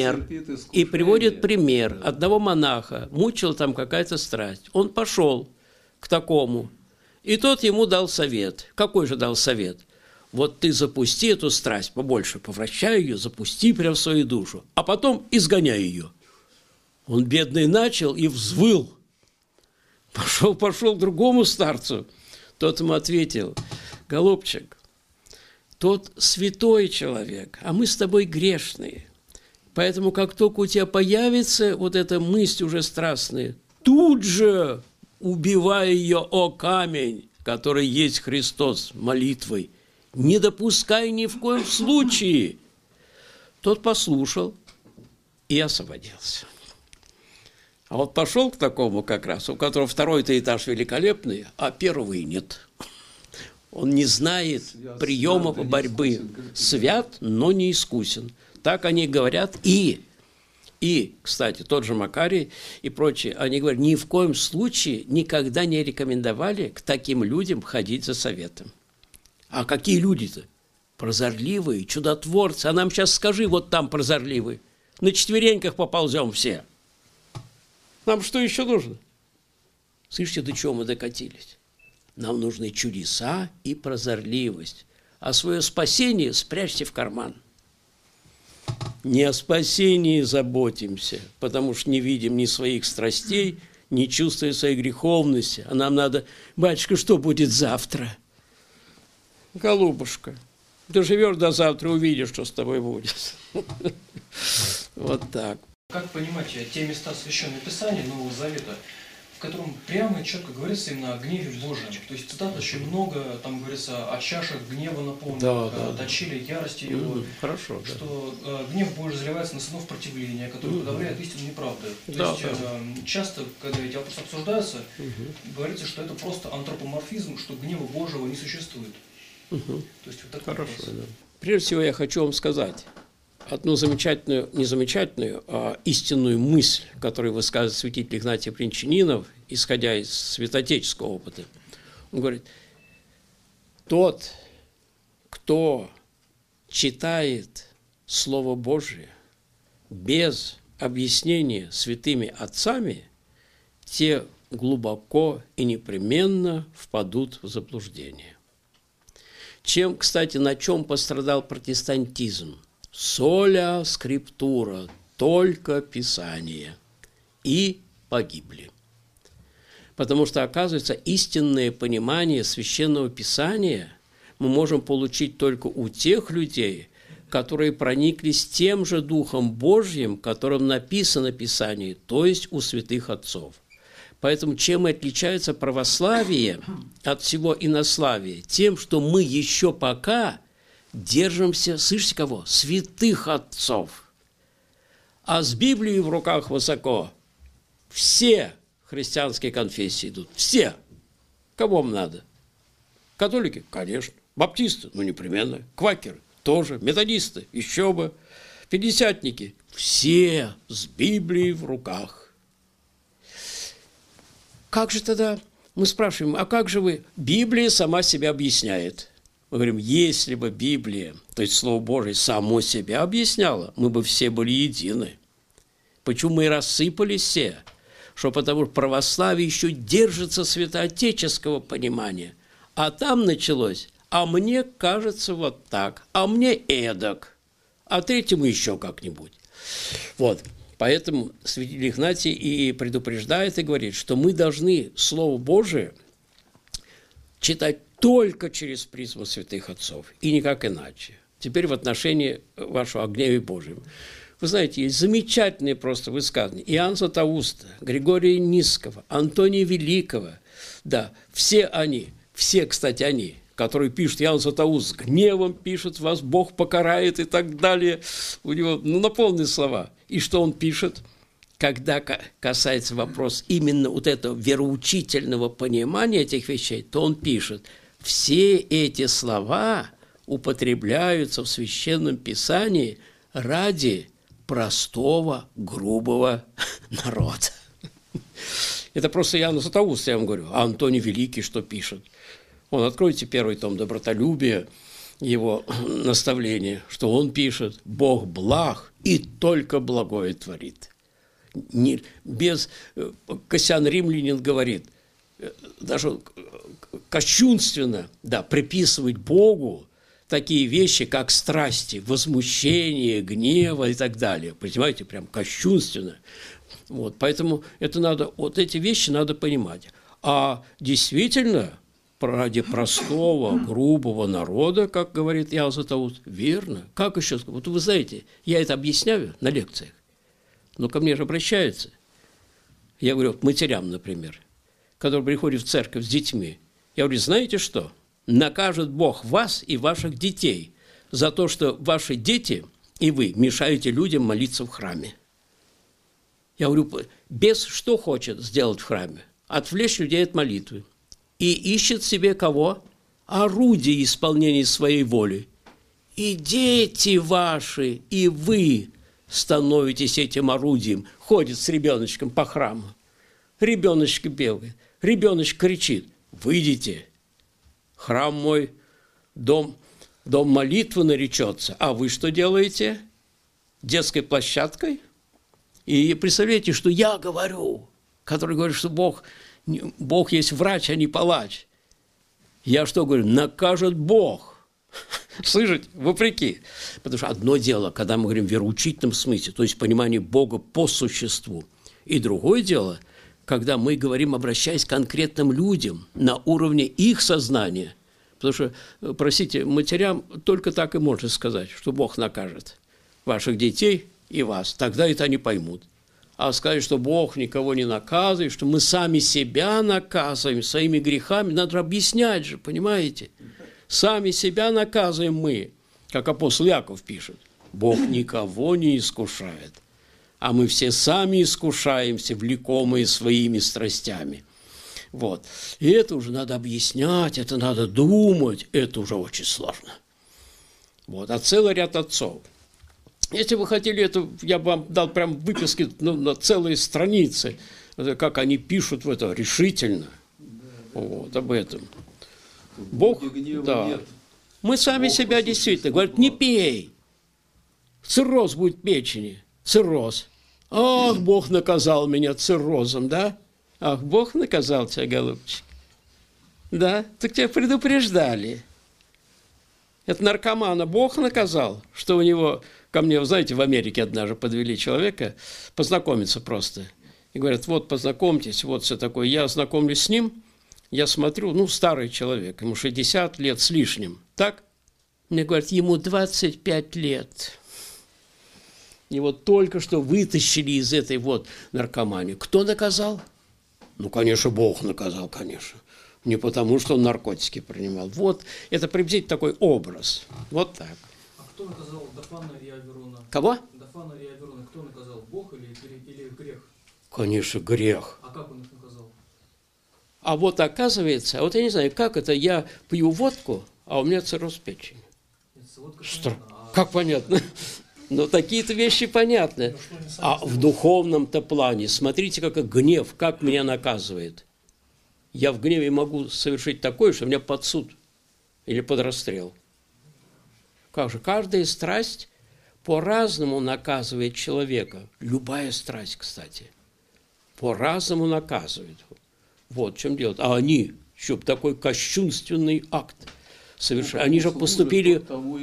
Speaker 1: пример одного монаха. Мучила там какая-то страсть. Он пошел к такому. И тот ему дал совет. Какой же дал совет? Ты запусти эту страсть побольше, повращай ее, запусти прямо в свою душу. А потом изгоняй ее. Он, бедный, начал и взвыл. Пошел к другому старцу. Тот ему ответил: голубчик, тот святой человек, а мы с тобой грешные. Поэтому, как только у тебя появится эта мысль уже страстная, тут же убивай ее о камень, который есть Христос, молитвой. Не допускай ни в коем случае. Тот послушал и освободился. А пошел к такому как раз, у которого второй-то этаж великолепный, а первого и нет. Он не знает приемов борьбы. Свят, но не искусен. Так они говорят. И, кстати, тот же Макарий и прочие, они говорят, ни в коем случае никогда не рекомендовали к таким людям ходить за советом. А какие люди-то? Прозорливые, чудотворцы. А нам сейчас скажи, там прозорливые. На четвереньках поползем все. Нам что еще нужно? Слышите, до чего мы докатились? Нам нужны чудеса и прозорливость. А свое спасение спрячьте в карман. Не о спасении заботимся, потому что не видим ни своих страстей, не чувствуя своей греховности. А нам надо, батюшка, что будет завтра? Голубушка, доживешь до завтра, увидишь, что с тобой будет. Вот так.
Speaker 9: Как понимать те места Священного Писания Нового Завета, в котором прямо и четко говорится именно о гневе Божьем? То есть цитат очень много, там говорится о чашах гнева наполненных, точили ярости его.
Speaker 1: Хорошо,
Speaker 9: что гнев Божий заливается на сынов противления, который подавляет истину неправды. То есть часто, когда эти вопросы обсуждаются, говорится, что это просто антропоморфизм, что гнева Божьего не существует. То есть такой
Speaker 1: хорошо,
Speaker 9: вопрос.
Speaker 1: да. Прежде всего я хочу вам сказать одну замечательную, не замечательную, а истинную мысль, которую высказывает святитель Игнатий Бринчанинов, исходя из святоотеческого опыта. Он говорит, тот, кто читает Слово Божие без объяснения святыми отцами, те глубоко и непременно впадут в заблуждение. кстати, на чем пострадал протестантизм? Соля скриптура, только Писание. И погибли. Потому что, оказывается, истинное понимание Священного Писания мы можем получить только у тех людей, которые прониклись тем же Духом Божьим, которым написано Писание, то есть у святых отцов. Поэтому чем и отличается православие от всего инославия? Тем, что мы еще пока держимся, слышите кого? Святых отцов. А с Библией в руках высоко все христианские конфессии идут. Все. Кого вам надо? Католики? Конечно. Баптисты? Ну, непременно. Квакеры? Тоже. Методисты? Еще бы. Пятидесятники? Все с Библией в руках. Как же тогда, мы спрашиваем, а как же вы? Библия сама себя объясняет. Мы говорим, если бы Библия, то есть Слово Божие, само себя объясняло, мы бы все были едины. Почему мы и рассыпались все? Что потому что православие еще держится святоотеческого понимания. А там началось, а мне кажется вот так, а мне эдак, а третьему еще как-нибудь. Вот. Поэтому святитель Игнатий и предупреждает и говорит, что мы должны Слово Божие читать только через призму святых отцов, и никак иначе. Теперь в отношении вашего о гневе Божьем. Вы знаете, есть замечательные просто высказывания Иоанна Златоуста, Григория Нисского, Антония Великого. Да, все они, кстати, они, которые пишут, Иоанн Златоуст с гневом пишет, вас Бог покарает и так далее. У него наполнены слова. И что он пишет? Когда касается вопроса именно вот этого вероучительного понимания этих вещей, то он пишет, все эти слова употребляются в Священном Писании ради простого, грубого народа. Это просто Иоанн Златоуст, я вам говорю. А Антоний Великий что пишет? Откройте первый том «Добротолюбие», его наставление, что он пишет «Бог благ и только благое творит». Кассиан Римлянин говорит, даже кощунственно, да, приписывать Богу такие вещи, как страсти, возмущение, гнева и так далее. Понимаете, прям кощунственно. Поэтому эти вещи надо понимать. А действительно, ради простого, грубого народа, как говорит Иоанн Златоуст, верно. Как еще? Вы знаете, я это объясняю на лекциях, но ко мне же обращаются. Я говорю, матерям, например, которые приходят в церковь с детьми. Я говорю, знаете что? Накажет Бог вас и ваших детей за то, что ваши дети и вы мешаете людям молиться в храме. Я говорю, бес что хочет сделать в храме? Отвлечь людей от молитвы. И ищет себе кого? Орудие исполнения своей воли. И дети ваши, и вы становитесь этим орудием. Ходит с ребеночком по храму. Ребеночек бегает. Ребеночек кричит. Выйдите. Храм мой, дом молитвы наречется. А вы что делаете? Детской площадкой? И представляете, что я говорю, который говорит, что Бог есть врач, а не палач. Я что говорю? Накажет Бог. Слышите? Вопреки. Потому что одно дело, когда мы говорим в вероучительном смысле, то есть понимание Бога по существу. И другое дело, когда мы говорим, обращаясь к конкретным людям на уровне их сознания. Потому что, простите, матерям только так и можно сказать, что Бог накажет ваших детей и вас. Тогда это они поймут. А сказать, что Бог никого не наказывает, что мы сами себя наказываем своими грехами, надо объяснять же, понимаете? Сами себя наказываем мы, как апостол Иаков пишет. Бог никого не искушает, а мы все сами искушаемся, влекомые своими страстями. И это уже надо объяснять, это надо думать, это уже очень сложно. А целый ряд отцов. Если вы хотели, это я бы вам дал прям выписки на целые страницы, как они пишут в это решительно. Об этом. Бог, да. Нет. Мы сами Бог себя действительно, говорят, не пей. Цирроз будет печени. Цирроз. Ах, Бог наказал меня циррозом, да? Ах, Бог наказал тебя, голубчик. Да? Так тебя предупреждали. Это наркомана Бог наказал, что у него, ко мне, вы знаете, в Америке однажды подвели человека, познакомиться просто. И говорят, вот, познакомьтесь, вот все такое. Я знакомлюсь с ним, я смотрю, ну, старый человек, ему 60 лет с лишним, так? Мне говорят, ему 25 лет. Его только что вытащили из этой вот наркомании. Кто наказал? Ну, конечно, Бог наказал, конечно. Не потому, что он наркотики принимал. Вот, это приблизительно такой образ. Вот так.
Speaker 9: А кто наказал Дафана и Аверона?
Speaker 1: Кого?
Speaker 9: Дафана и Аверона. Кто наказал? Бог или грех?
Speaker 1: Конечно, грех.
Speaker 9: А как он их наказал?
Speaker 1: А вот оказывается, вот я не знаю, как это, я пью водку, а у меня цирроз печени. Что? Как понятно? Но такие-то вещи понятны. А в духовном-то плане, смотрите, как гнев, как меня наказывает. Я в гневе могу совершить такое, что меня под суд или под расстрел. Как же? Каждая страсть по-разному наказывает человека. Любая страсть, кстати, по-разному наказывает. Вот в чем дело. А они, чтобы такой кощунственный акт совершили, они же поступили,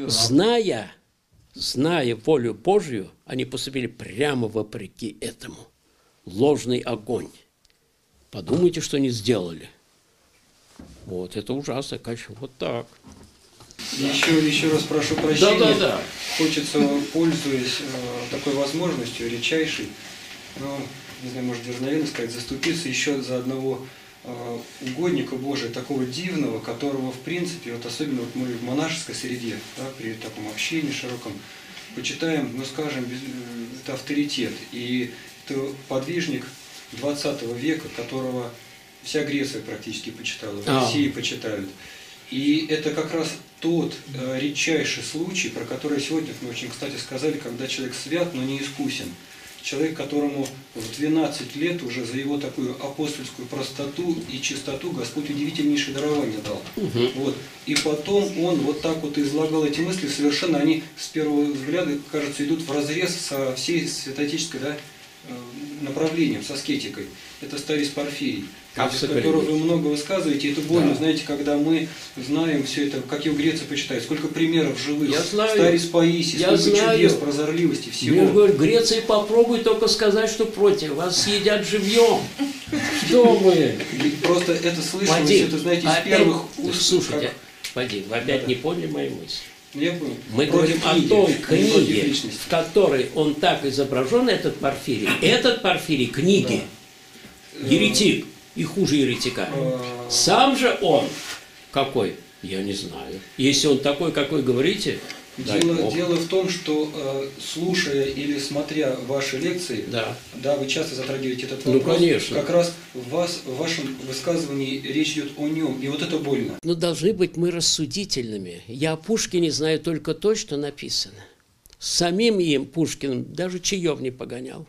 Speaker 1: зная волю Божью, они поступили прямо вопреки этому. Ложный огонь. Подумайте, что они сделали. Вот, это ужасно, конечно, вот так.
Speaker 4: Еще раз прошу прощения.
Speaker 1: Да.
Speaker 4: Хочется, пользуясь такой возможностью, редчайшей, ну, не знаю, может, дерзновенно сказать, заступиться еще за одного угодника Божия, такого дивного, которого, в принципе, вот особенно вот мы в монашеской среде, да, при таком общении широком, почитаем, ну, скажем, это авторитет. И это подвижник 20 века, которого вся Греция практически почитала, в России почитают. И это как раз тот редчайший случай, про который сегодня мы очень, кстати, сказали, когда человек свят, но не искусен. Человек, которому в 12 лет уже за его такую апостольскую простоту и чистоту Господь удивительнейшее дарование дал. Вот. И потом он вот так вот излагал эти мысли, совершенно они с первого взгляда, кажется, идут вразрез со всей святоотеческой, да, направлением, со аскетикой. Это старец Порфирий, о котором вы много высказываете. Это больно, да. Знаете, когда мы знаем все это, как его Греция почитает, сколько примеров живых. Я знаю. Старец Паисий, сколько чудес, прозорливости, всего.
Speaker 1: Я говорю, Греция, попробуй только сказать, что против. Вас съедят живьем. Что вы?
Speaker 4: Просто это слышалось, это, знаете, из первых уст.
Speaker 1: Слушайте, Вадим, вы опять не поняли мои мысли. Мы
Speaker 4: говорим
Speaker 1: о той книге, в которой он так изображен, этот Порфирий. Этот Порфирий книги. Еретик. И хуже еретика. Сам же он какой? Я не знаю. Если он такой, как вы говорите...
Speaker 4: Дело в том, что слушая или смотря ваши лекции, да, вы часто затрагиваете этот вопрос.
Speaker 1: Ну, конечно.
Speaker 4: Как раз в вашем высказывании речь идет о нем, и вот это больно.
Speaker 1: Но должны быть мы рассудительными. Я о Пушкине знаю только то, что написано. Самим им, Пушкиным, даже чаев не погонял.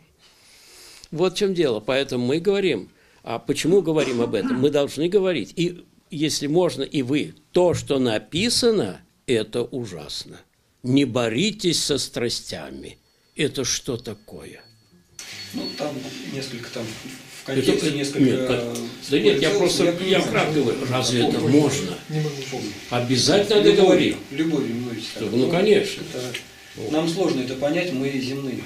Speaker 1: Вот в чем дело. Поэтому мы говорим. А почему говорим об этом? Мы должны говорить. И, если можно, и вы. То, что написано, это ужасно. Не боритесь со страстями. Это что такое?
Speaker 4: Ну, там несколько там в контексте несколько...
Speaker 1: Да нет, я кратко говорю. Разве это можно? Обязательно надо говорить.
Speaker 4: Любовью говорить.
Speaker 1: Ну, конечно.
Speaker 4: Нам сложно это понять, мы земные.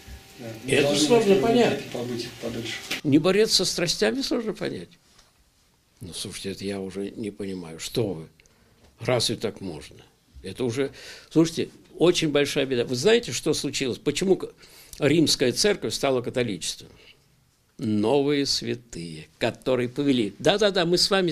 Speaker 1: Это сложно понять.
Speaker 4: Побыть подольше.
Speaker 1: Не бороться со страстями сложно понять. Ну, слушайте, это я уже не понимаю. Что вы? Разве так можно? Это уже... Слушайте, очень большая беда. Вы знаете, что случилось? Почему римская церковь стала католичеством? Новые святые, которые повели. Да-да-да, мы с вами.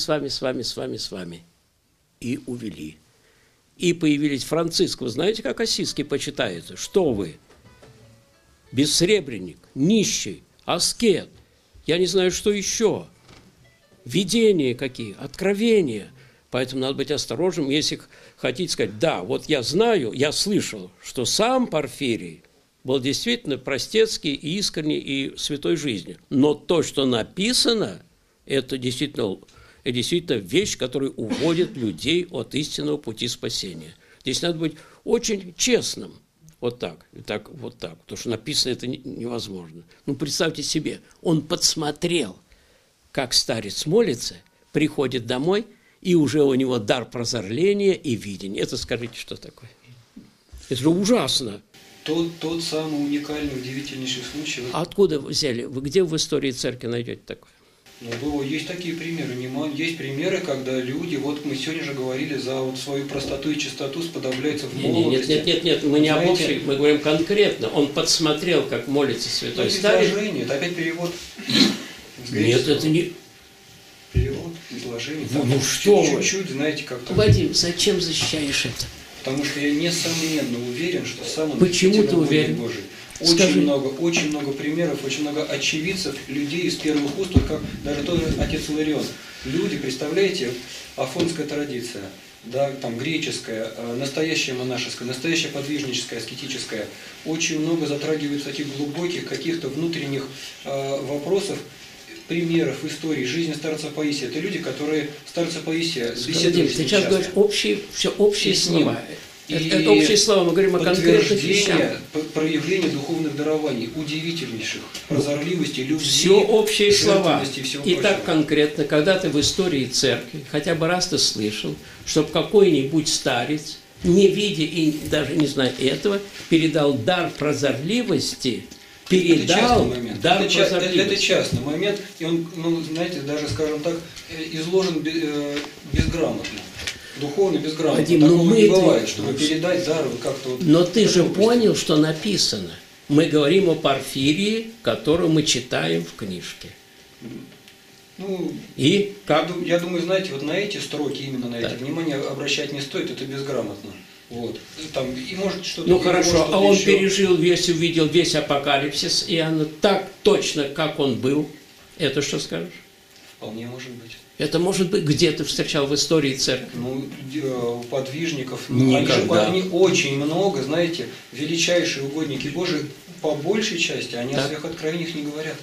Speaker 1: И увели. И появились Франциск. Вы знаете, как Ассизский почитается? Что вы? Бессребренник, нищий, аскет. Я не знаю, что еще. Видения какие, откровения. Поэтому надо быть осторожным, если хотите сказать, да, вот я знаю, я слышал, что сам Порфирий был действительно простецкий и искренний и святой жизнью. Но то, что написано, это действительно вещь, которая уводит людей от истинного пути спасения. Здесь надо быть очень честным. Вот так. Потому что написано это невозможно. Ну, представьте себе, он подсмотрел, как старец молится, приходит домой и уже у него дар прозорления и видения. Это скажите, что такое? Это же ужасно.
Speaker 9: Тот самый уникальный, удивительнейший случай.
Speaker 1: Откуда вы взяли? Вы где в истории церкви найдете такое?
Speaker 9: Ну, есть такие примеры. Есть примеры, когда люди, вот мы сегодня же говорили, за вот свою простоту и чистоту сподобляются в молодости.
Speaker 1: Нет, мы не об общем, мы говорим конкретно. Он подсмотрел, как молится святой старец.
Speaker 9: Это опять перевод.
Speaker 1: Нет, это не...
Speaker 9: Перевод, изложение.
Speaker 1: Ну что вы?
Speaker 9: Чуть-чуть, знаете, как-то...
Speaker 1: Вадим, зачем защищаешь это?
Speaker 9: Потому что я несомненно уверен, что сам он
Speaker 1: Почему ты уверен?
Speaker 9: Божий.
Speaker 1: Скажи.
Speaker 9: Очень много примеров, очень много очевидцев, людей из первых уст, вот как даже тот же отец Иларион. Люди, представляете, афонская традиция, да, там греческая, настоящая монашеская, настоящая подвижническая, аскетическая, очень много затрагивает таких глубоких каких-то внутренних вопросов, примеров истории жизни старца Паисия. Это люди, которые старца Паисия беседуют.
Speaker 1: Ты сейчас говоришь общие слова. Это общие слова, мы говорим о конкретных вещах.
Speaker 9: Проявление духовных дарований, удивительнейших, прозорливости, любви.
Speaker 1: Все общие слова. И так
Speaker 9: прочего.
Speaker 1: конкретно, когда ты в истории церкви, хотя бы раз ты слышал, чтобы какой-нибудь старец, не видя и даже не зная этого, передал дар прозорливости,
Speaker 9: это частный момент, и он, знаете, даже, скажем так, изложен безграмотно. Духовно безграмотно.
Speaker 1: Вадим,
Speaker 9: такого не бывает, чтобы передать дар как-то... Вот,
Speaker 1: но ты же понял, что написано. Мы говорим о Порфирии, которую мы читаем в книжке. И как?
Speaker 9: Я думаю, знаете, вот на эти строки, именно на эти, внимание обращать не стоит, это безграмотно. Вот. Там, и может что-то...
Speaker 1: хорошо, а он пережил увидел весь апокалипсис, и оно так точно, как он был. Это что скажешь?
Speaker 9: Вполне может быть.
Speaker 1: Это может быть, где ты встречал в истории церкви?
Speaker 9: У подвижников,
Speaker 1: никогда.
Speaker 9: Они очень много, знаете, величайшие угодники Божии, по большей части, они о своих откровениях не говорят.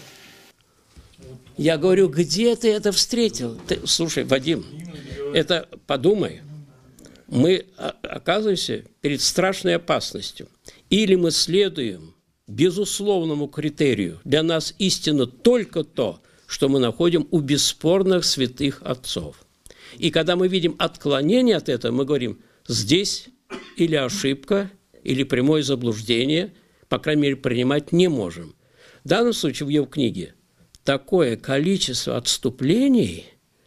Speaker 1: Я говорю, где ты это встретил? Слушай, Вадим, это подумай. Мы оказываемся перед страшной опасностью. Или мы следуем безусловному критерию, для нас истина только то, что мы находим у бесспорных святых отцов. И когда мы видим отклонение от этого, мы говорим, здесь или ошибка, или прямое заблуждение, по крайней мере, принимать не можем. В данном случае в его книге такое количество отступлений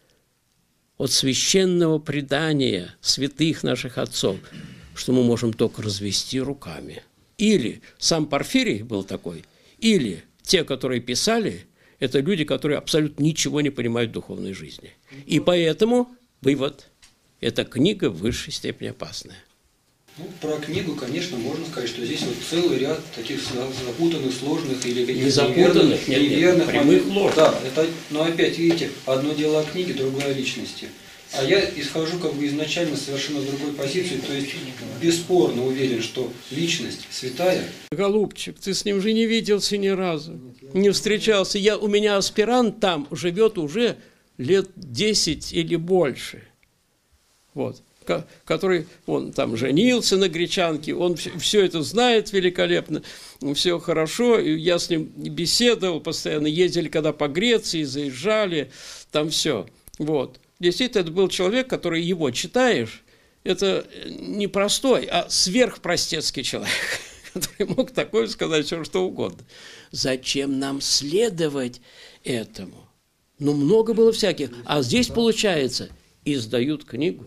Speaker 1: от священного предания святых наших отцов, что мы можем только развести руками. Или сам Порфирий был такой, или те, которые писали, это люди, которые абсолютно ничего не понимают в духовной жизни. И поэтому вывод – эта книга в высшей степени опасная.
Speaker 9: Про книгу, конечно, можно сказать, что здесь вот целый ряд таких запутанных, сложных или каких-то
Speaker 1: не запутанных,
Speaker 9: неверных
Speaker 1: прямых ложь.
Speaker 9: Да, но опять, видите, одно дело о книге, другое о личности. А я исхожу изначально совершенно с другой позиции, то есть бесспорно уверен, что личность святая.
Speaker 1: Голубчик, ты с ним же не виделся ни разу, не встречался. У меня аспирант там живет уже лет 10 или больше. Вот. Который, он там женился на гречанке, он все это знает великолепно, все хорошо, и я с ним беседовал постоянно, ездили когда по Греции, заезжали, там все. Вот. Действительно, это был человек, который его читаешь, это не простой, а сверхпростецкий человек, который мог такое сказать, все что угодно. Зачем нам следовать этому? Много было всяких. А здесь, получается, издают книгу,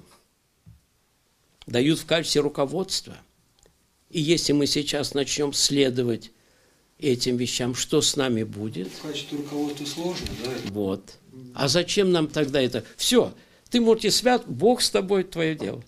Speaker 1: дают в качестве руководства. И если мы сейчас начнем следовать этим вещам, что с нами будет?
Speaker 9: В качестве руководства сложно, да?
Speaker 1: Вот. А зачем нам тогда это? Все, ты, можете свят, Бог с тобой, твое дело.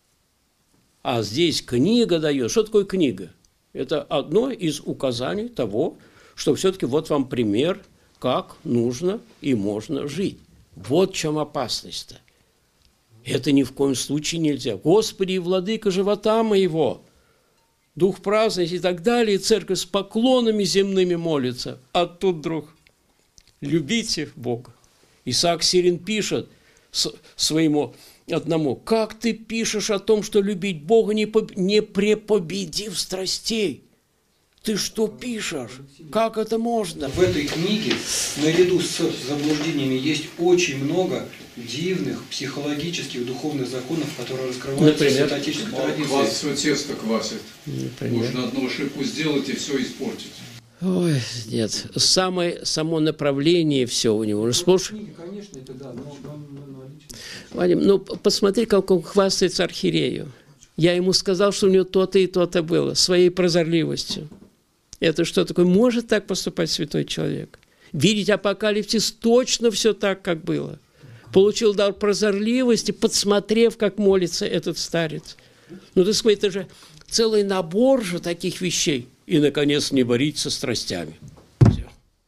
Speaker 1: А здесь книга дает. Что такое книга? Это одно из указаний того, что все-таки вот вам пример, как нужно и можно жить. Вот в чем опасность-то. Это ни в коем случае нельзя. Господи и владыка живота моего, дух праздности и так далее, и церковь с поклонами земными молится. А тут вдруг любите Бога. Исаак Сирин пишет своему одному, как ты пишешь о том, что любить Бога, не препобедив страстей. ты что пишешь? Как это можно?
Speaker 9: В этой книге, наряду с заблуждениями, есть очень много дивных психологических, духовных законов, которые раскрываются в святоотеческой традиции.
Speaker 2: Квас все тесто квасит.
Speaker 1: Например.
Speaker 2: Можно одну ошибку сделать и все испортить.
Speaker 1: Ой, нет. Само направление все у него. Сплошь...
Speaker 9: Конечно, это да, но
Speaker 1: Вадим, ну посмотри, как он хвастается архиерею. Я ему сказал, что у него то-то и то-то было, своей прозорливостью. Это что такое? Может так поступать святой человек? Видеть апокалипсис точно все так, как было. Получил дар прозорливости, подсмотрев, как молится этот старец. Ну, так сказать, это же целый набор же таких вещей. И, наконец, не борись со страстями. Все.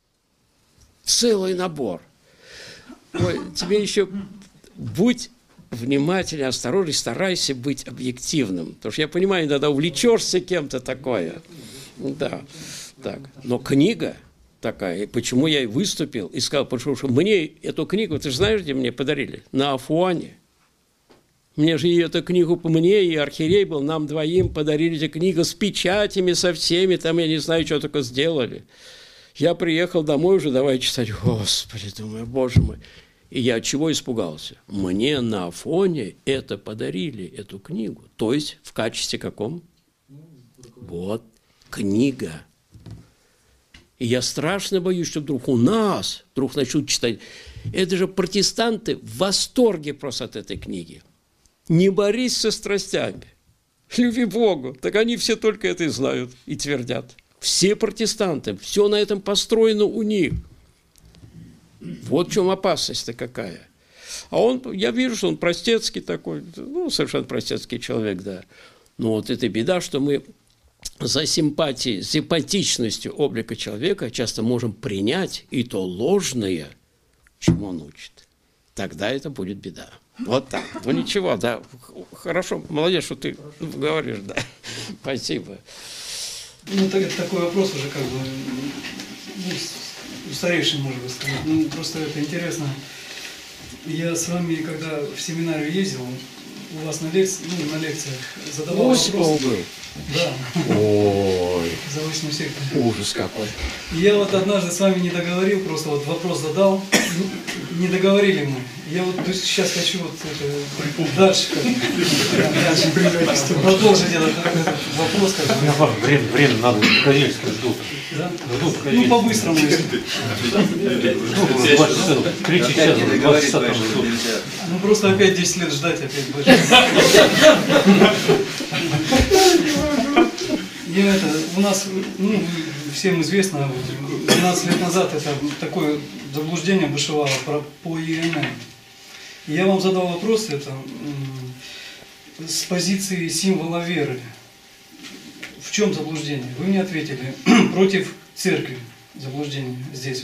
Speaker 1: Целый набор. Ой, тебе еще будь внимательнее, осторожней, старайся быть объективным. Потому что я понимаю, иногда увлечешься кем-то такое. Да, так. Но книга такая, почему я и выступил и сказал, потому что мне эту книгу, ты же знаешь, где мне подарили? На Афоне. Мне же эту книгу, мне и архиерей был, нам двоим подарили эту книгу с печатями, со всеми, там я не знаю, что только сделали. Я приехал домой уже, давай читать, Господи, думаю, Боже мой. И я от чего испугался? Мне на Афоне это подарили, эту книгу. То есть в качестве каком? Вот, книга. И я страшно боюсь, что вдруг у нас, вдруг начнут читать. Это же протестанты в восторге просто от этой книги. Не борись со страстями, люби Богу. Так они все только это и знают и твердят. Все протестанты, все на этом построено у них. Вот в чем опасность-то какая. А он, я вижу, что он простецкий такой, ну, совершенно простецкий человек, да. Но вот это беда, что мы за симпатией, симпатичностью облика человека часто можем принять и то ложное, чему он учит. Тогда это будет беда. Вот так. Ну ничего, да. Хорошо, молодец, что ты говоришь, да. Спасибо.
Speaker 3: Ну, это такой вопрос уже как бы, ну, старейший, может быть, сказать. Ну, просто это интересно. Я с вами, когда в семинарию ездил, у вас на лекциях задавал вопрос.
Speaker 1: Был.
Speaker 3: Да.
Speaker 1: Ой.
Speaker 3: Заочную секцию.
Speaker 1: Ужас какой.
Speaker 3: Я вот однажды с вами не договорил, просто вот вопрос задал, не договорили мы. Я вот сейчас хочу вот это, дальше продолжить этот вопрос.
Speaker 7: Время надо, конечно, ждут.
Speaker 3: Да?
Speaker 7: Ждут,
Speaker 3: ну, по-быстрому. Ну, просто опять 10 лет ждать, опять больше. У нас, ну, всем известно, 12 лет назад это такое заблуждение бушевало по ИНН. Я вам задал вопрос это с позиции символа веры. В чем заблуждение? Вы мне ответили, против церкви заблуждение здесь.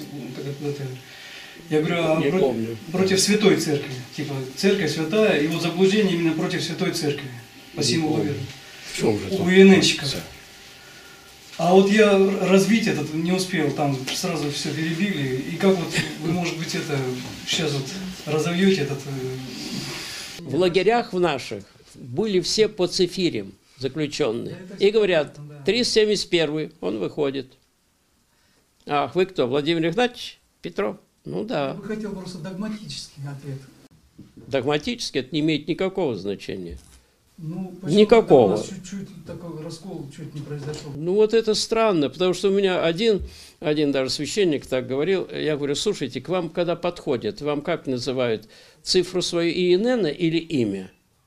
Speaker 3: Я говорю, против святой церкви. Типа церковь святая, и вот заблуждение именно против святой церкви по символу веры.
Speaker 1: В чем же
Speaker 3: у ИННщиков. А вот я развить этот не успел, там сразу все перебили. И как вот вы, может быть, это сейчас вот разовьете этот...
Speaker 1: В лагерях в наших были все по цифирям заключенные. И говорят, 371 он выходит. Ах, вы кто, Владимир Игнатьевич Петров? Ну да.
Speaker 3: Я бы хотел просто догматический ответ.
Speaker 1: Догматически это не имеет никакого значения.
Speaker 3: Ну,
Speaker 1: никакого.
Speaker 3: У нас чуть-чуть такой раскол чуть не произошел.
Speaker 1: Ну вот это странно, потому что у меня один даже священник так говорил, я говорю, слушайте, к вам когда подходят, вам как называют, цифру свою ИНН или имя?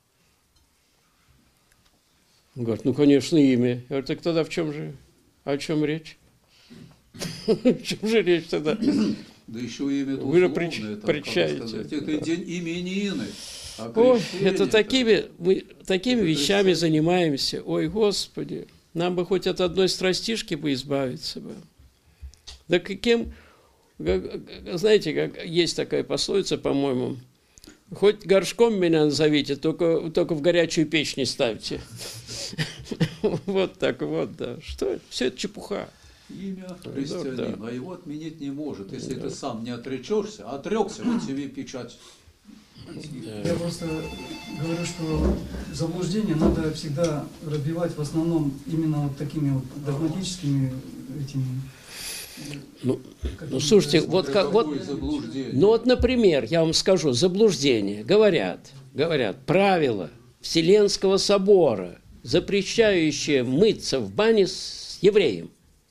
Speaker 1: Он говорит, ну конечно имя. Я говорю, так тогда в чем же, о чем речь? В чем же речь тогда?
Speaker 2: Да еще имя
Speaker 1: вы же
Speaker 2: причаете. Это день именины.
Speaker 1: Ой, это такими вещами занимаемся. Ой, Господи, нам бы хоть от одной страстишки бы избавиться бы. Да каким, знаете, как есть такая пословица, по-моему, хоть горшком меня назовите, только в горячую печь не ставьте. Вот так вот, да. Что это? Все это чепуха.
Speaker 2: Имя христианин, а его отменить не может. Если ты сам не отречешься, отрекся, вот тебе печать.
Speaker 3: Я просто говорю, что заблуждение надо всегда разбивать в основном именно вот такими вот догматическими этими.
Speaker 1: Ну слушайте, вот как вот, ну вот, например, я вам скажу, заблуждение. Говорят, правила Вселенского собора, запрещающее мыться в бане с евреем.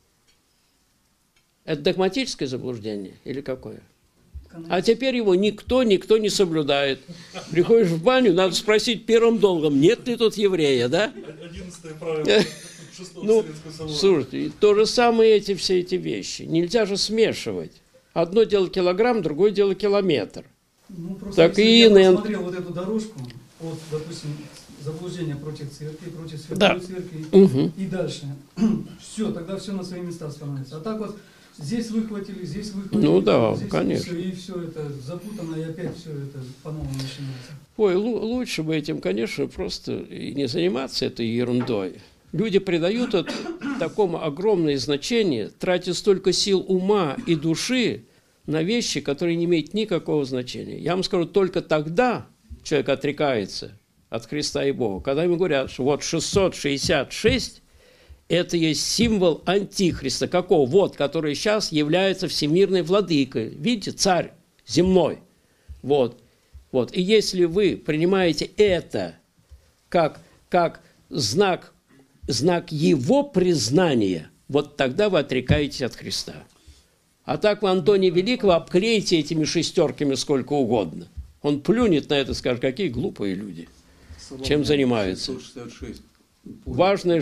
Speaker 1: Это догматическое заблуждение или какое? А теперь его никто не соблюдает. Приходишь в баню, надо спросить первым долгом, нет ли тут еврея, да?
Speaker 6: 11 правило.
Speaker 1: Ну, слушайте, то же самое все эти вещи. Нельзя же смешивать. Одно дело килограмм, другое дело километр.
Speaker 3: Ну, просто
Speaker 1: так
Speaker 3: если
Speaker 1: и
Speaker 3: я посмотрел вот эту дорожку, вот, допустим, заблуждение против церкви, против святой церкви, и дальше. Все, тогда все на свои места становится. А так вот, здесь выхватили,
Speaker 1: ну да,
Speaker 3: здесь
Speaker 1: конечно.
Speaker 3: Все, и все это запутано, и опять все это по-новому начинается.
Speaker 1: Ой, лучше бы этим, конечно, просто и не заниматься этой ерундой. Люди придают такому огромное значение, тратят столько сил ума и души на вещи, которые не имеют никакого значения. Я вам скажу, только тогда человек отрекается от Христа и Бога, когда ему говорят, что вот 666 – это есть символ антихриста. Какого? Вот, который сейчас является всемирной владыкой. Видите, царь земной. Вот. И если вы принимаете это как знак его признания, вот тогда вы отрекаетесь от Христа. А так вы Антония Великого обклеите этими шестерками сколько угодно. Он плюнет на это и скажет, какие глупые люди. Чем занимаются?
Speaker 2: 666.
Speaker 1: Важно,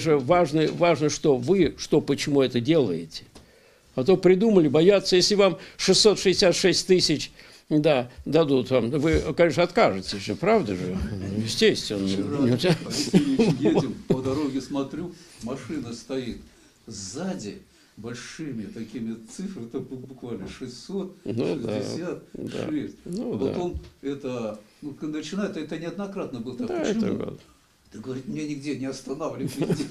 Speaker 1: почему это делаете. А то придумали, боятся, если вам 666 тысяч дадут вам, вы, конечно, откажетесь же, правда же? Естественно.
Speaker 2: Едем по дороге, смотрю, машина стоит сзади большими такими цифрами, это буквально 666. Потом это, начинает, это неоднократно был так. Почему? Ты, говорит, меня нигде не останавливайте.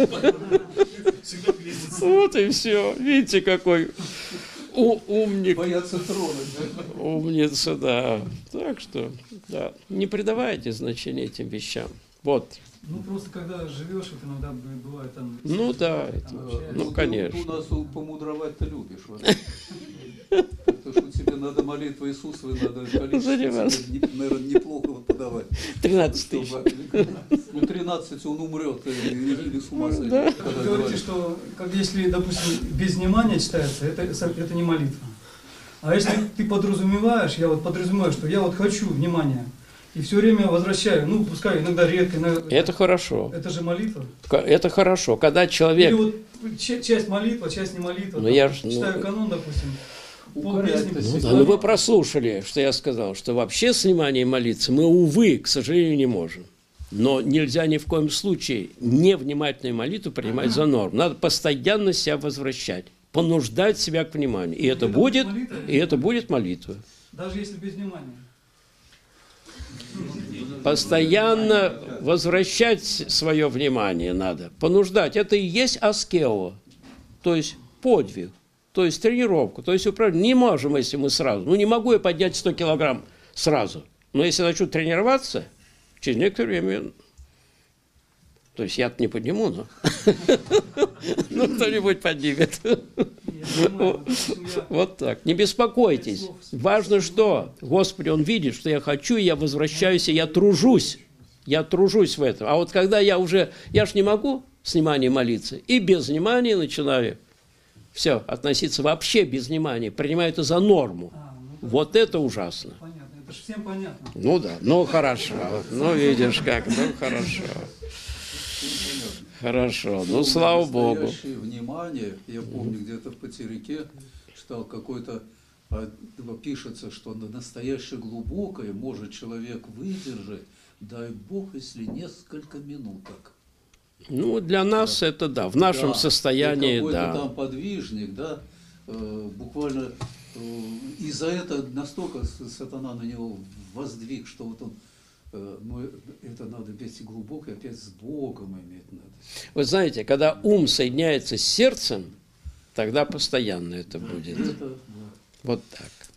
Speaker 1: Вот и все. Видите, какой умник.
Speaker 2: Боятся тронуть.
Speaker 1: Умница, да. Так что, да, не придавайте значения этим вещам. Вот.
Speaker 3: Ну, просто когда живешь, вот иногда бывает там...
Speaker 1: Ну, да, конечно.
Speaker 2: Ты у нас помудровать-то любишь. Потому что тебе надо молитву Иисуса, надо количество, наверное, неплохо подавать.
Speaker 1: 13 тысяч.
Speaker 2: 13 он умрет или с ума сойдет.
Speaker 3: Вы говорите, что если, допустим, без внимания читается, это не молитва. А если ты подразумеваешь, я вот подразумеваю, что я вот хочу внимания, и все время возвращаю, пускай иногда редко.
Speaker 1: Это хорошо.
Speaker 3: Это же молитва.
Speaker 1: Это хорошо, когда человек...
Speaker 3: Или вот часть молитва, часть не молитва. Читаю канон, допустим.
Speaker 1: Вы прослушали, что я сказал, что вообще с вниманием молиться мы, увы, к сожалению, не можем. Но нельзя ни в коем случае невнимательную молитву принимать за норму. Надо постоянно себя возвращать, понуждать себя к вниманию. И это будет молитва.
Speaker 3: Даже если без внимания.
Speaker 1: Постоянно возвращать свое внимание надо, понуждать. Это и есть аскео, то есть подвиг, то есть тренировку, то есть управление. Не можем, если мы сразу. Не могу я поднять 100 килограмм сразу. Но если начну тренироваться, через некоторое время... То есть я-то не подниму, но кто-нибудь поднимет. Вот так. Не беспокойтесь. Важно что? Господи, Он видит, что я хочу, и я возвращаюсь, и я тружусь. Я тружусь в этом. А вот когда я ж не могу с вниманием молиться, и без внимания начинаю все, относиться вообще без внимания, принимаю это за норму. Вот это ужасно.
Speaker 3: Понятно, это же всем понятно.
Speaker 1: Ну да, хорошо. Видишь как, хорошо. Хорошо, слава Богу.
Speaker 2: Настоящее внимание, я помню, где-то в Потеряке читал какой-то, пишется, что настоящее глубокое может человек выдержать, дай Бог, если несколько минуток.
Speaker 1: Для нас это да, в нашем состоянии,
Speaker 2: какой-то там подвижник, буквально из-за этого настолько сатана на него воздвиг, что вот он, это надо опять глубоко, опять с Богом иметь надо.
Speaker 1: Вы знаете, когда ум соединяется с сердцем, тогда постоянно это будет. Вот так.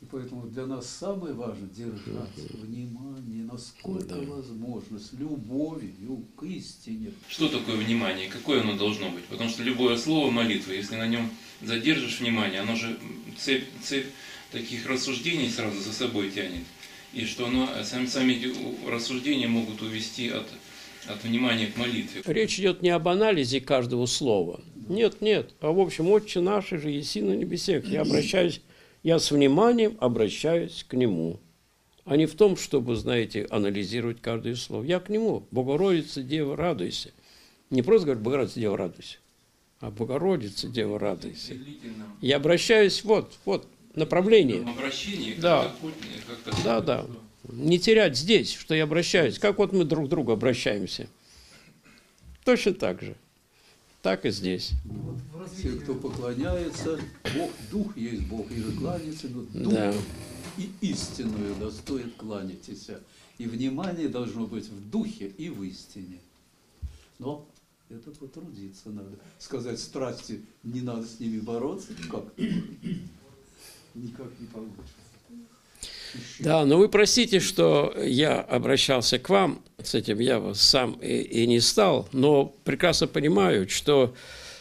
Speaker 2: Поэтому для нас самое важное держать внимание, насколько возможно, с любовью к истине.
Speaker 10: Что такое внимание? Какое оно должно быть? Потому что любое слово молитвы, если на нем задержишь внимание, оно же цепь таких рассуждений сразу за собой тянет. И что сами эти рассуждения могут увести от внимания к молитве.
Speaker 1: Речь идет не об анализе каждого слова. Нет, а в общем, «Отче наш, же еси на небесех». Я с вниманием обращаюсь к Нему, а не в том, чтобы, знаете, анализировать каждое слово. Я к Нему. Богородица, Дева, радуйся. Не просто говорю, Богородица, Дева, радуйся, а Богородица, Дева, радуйся. Я обращаюсь, вот, направление.
Speaker 10: Обращение,
Speaker 1: да. Да. Не терять здесь, что я обращаюсь. Как вот мы друг к другу обращаемся. Точно так же. Так и здесь.
Speaker 2: Все, кто поклоняется, Бог, Дух есть Бог, и же кланяется, но Дух и истинную достоит кланяйтесь. И внимание должно быть в Духе и в истине. Но это потрудиться надо. Сказать, страсти, не надо с ними бороться, как? Никак не получится.
Speaker 1: Да, но вы простите, что я обращался к вам с этим, я вас сам и не стал, но прекрасно понимаю, что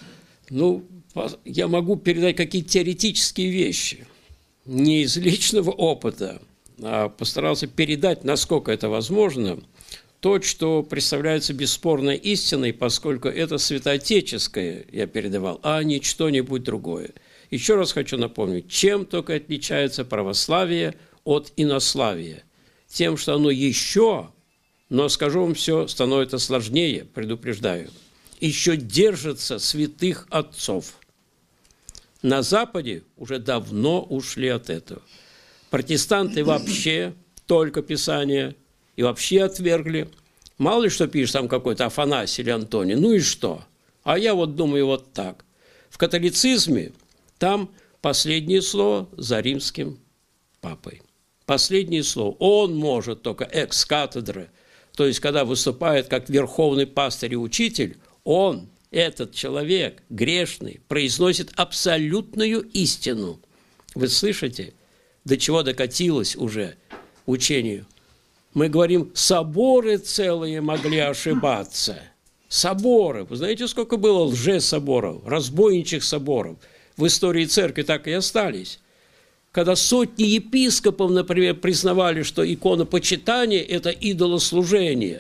Speaker 1: я могу передать какие-то теоретические вещи, не из личного опыта, а постарался передать, насколько это возможно, то, что представляется бесспорной истиной, поскольку это святоотеческое я передавал, а не что-нибудь другое. Еще раз хочу напомнить, чем только отличается православие от инославия. Тем, что оно еще, но, скажу вам, все становится сложнее, предупреждаю, еще держится святых отцов. На Западе уже давно ушли от этого. Протестанты вообще только Писание и вообще отвергли. Мало ли что пишет там какой-то Афанасий или Антоний, ну и что? А я вот думаю вот так. В католицизме там последнее слово за римским папой. Последнее слово. Он может только экс-катедра, то есть когда выступает как верховный пастырь и учитель, он, этот человек, грешный, произносит абсолютную истину. Вы слышите, до чего докатилось уже учению? Мы говорим, соборы целые могли ошибаться. Соборы. Вы знаете, сколько было лжесоборов, разбойничьих соборов? В истории церкви так и остались. Когда сотни епископов, например, признавали, что иконопочитание – это идолослужение.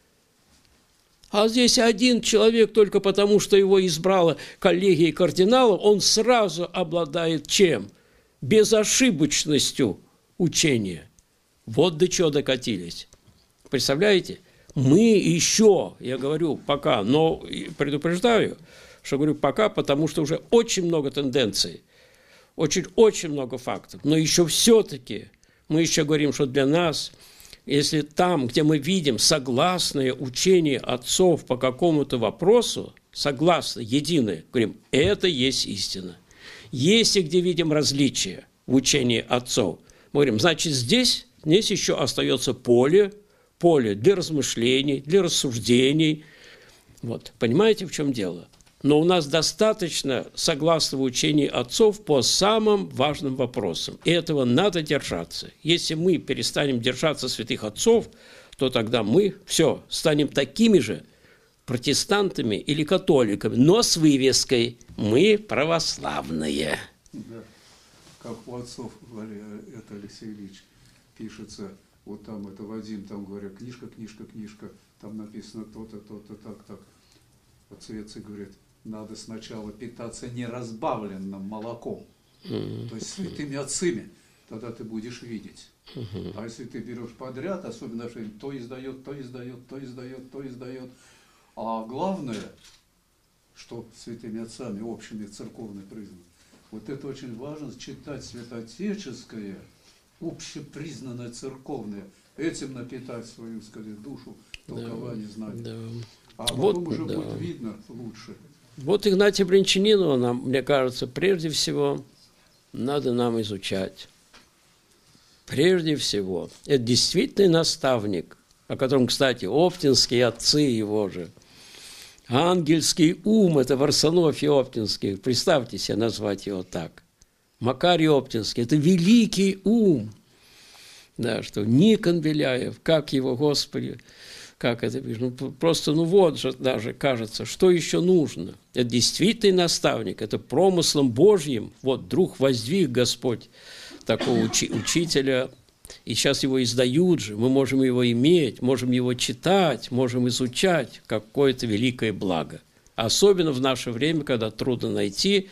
Speaker 1: А здесь один человек, только потому, что его избрала коллегия кардиналов, он сразу обладает чем? Безошибочностью учения. Вот до чего докатились. Представляете? Мы еще, я говорю, пока, но предупреждаю, что говорю пока, потому что уже очень много тенденций. Очень много фактов. Но еще все-таки мы еще говорим, что для нас, если там, где мы видим согласное учение отцов по какому-то вопросу, согласно, единое, говорим, это есть истина. Если где видим различия в учении отцов, мы говорим, значит, здесь еще остается поле для размышлений, для рассуждений. Вот. Понимаете, в чем дело? Но у нас достаточно согласного учения отцов по самым важным вопросам. И этого надо держаться. Если мы перестанем держаться святых отцов, то тогда мы, станем такими же протестантами или католиками, но с вывеской «мы православные».
Speaker 2: Да. Как у отцов, это Алексей Ильич, пишется, вот там это Вадим, там говорят, книжка, там написано то-то, так. Отцы говорят, надо сначала питаться неразбавленным молоком, то есть святыми отцами, тогда ты будешь видеть. А если ты берешь подряд, особенно что то издает, а главное, что святыми отцами, общими церковной признаны, вот это очень важно, читать святоотеческое, общепризнанное церковное, этим напитать свою, душу, толкование, знания.
Speaker 1: Да.
Speaker 2: А потом уже будет видно лучше.
Speaker 1: Вот Игнатия Брянчанинова, мне кажется, прежде всего надо нам изучать. Прежде всего. Это действительно наставник, о котором, кстати, оптинские отцы его же. Ангельский ум – это Варсонофий Оптинский. Представьте себе назвать его так. Макарий Оптинский – это великий ум. Да, что Никон Беляев, как его, Господи, как это пишет, ну, просто, ну вот же даже кажется, что еще нужно. Это действительный наставник, это промыслом Божьим, вот, вдруг воздвиг Господь такого учителя, и сейчас его издают же, мы можем его иметь, можем его читать, можем изучать, какое-то великое благо. Особенно в наше время, когда трудно найти,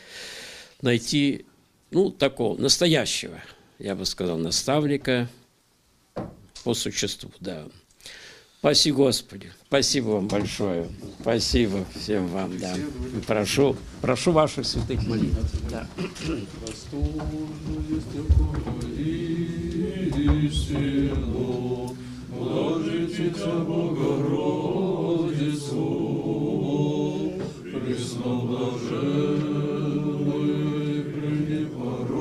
Speaker 1: ну, такого настоящего, я бы сказал, наставника по существу, да. Спасибо, Господи. Спасибо вам большое. Спасибо всем вам, да. Прошу ваших святых молитв. Да.
Speaker 11: Пресноблаженный, пренепорочный,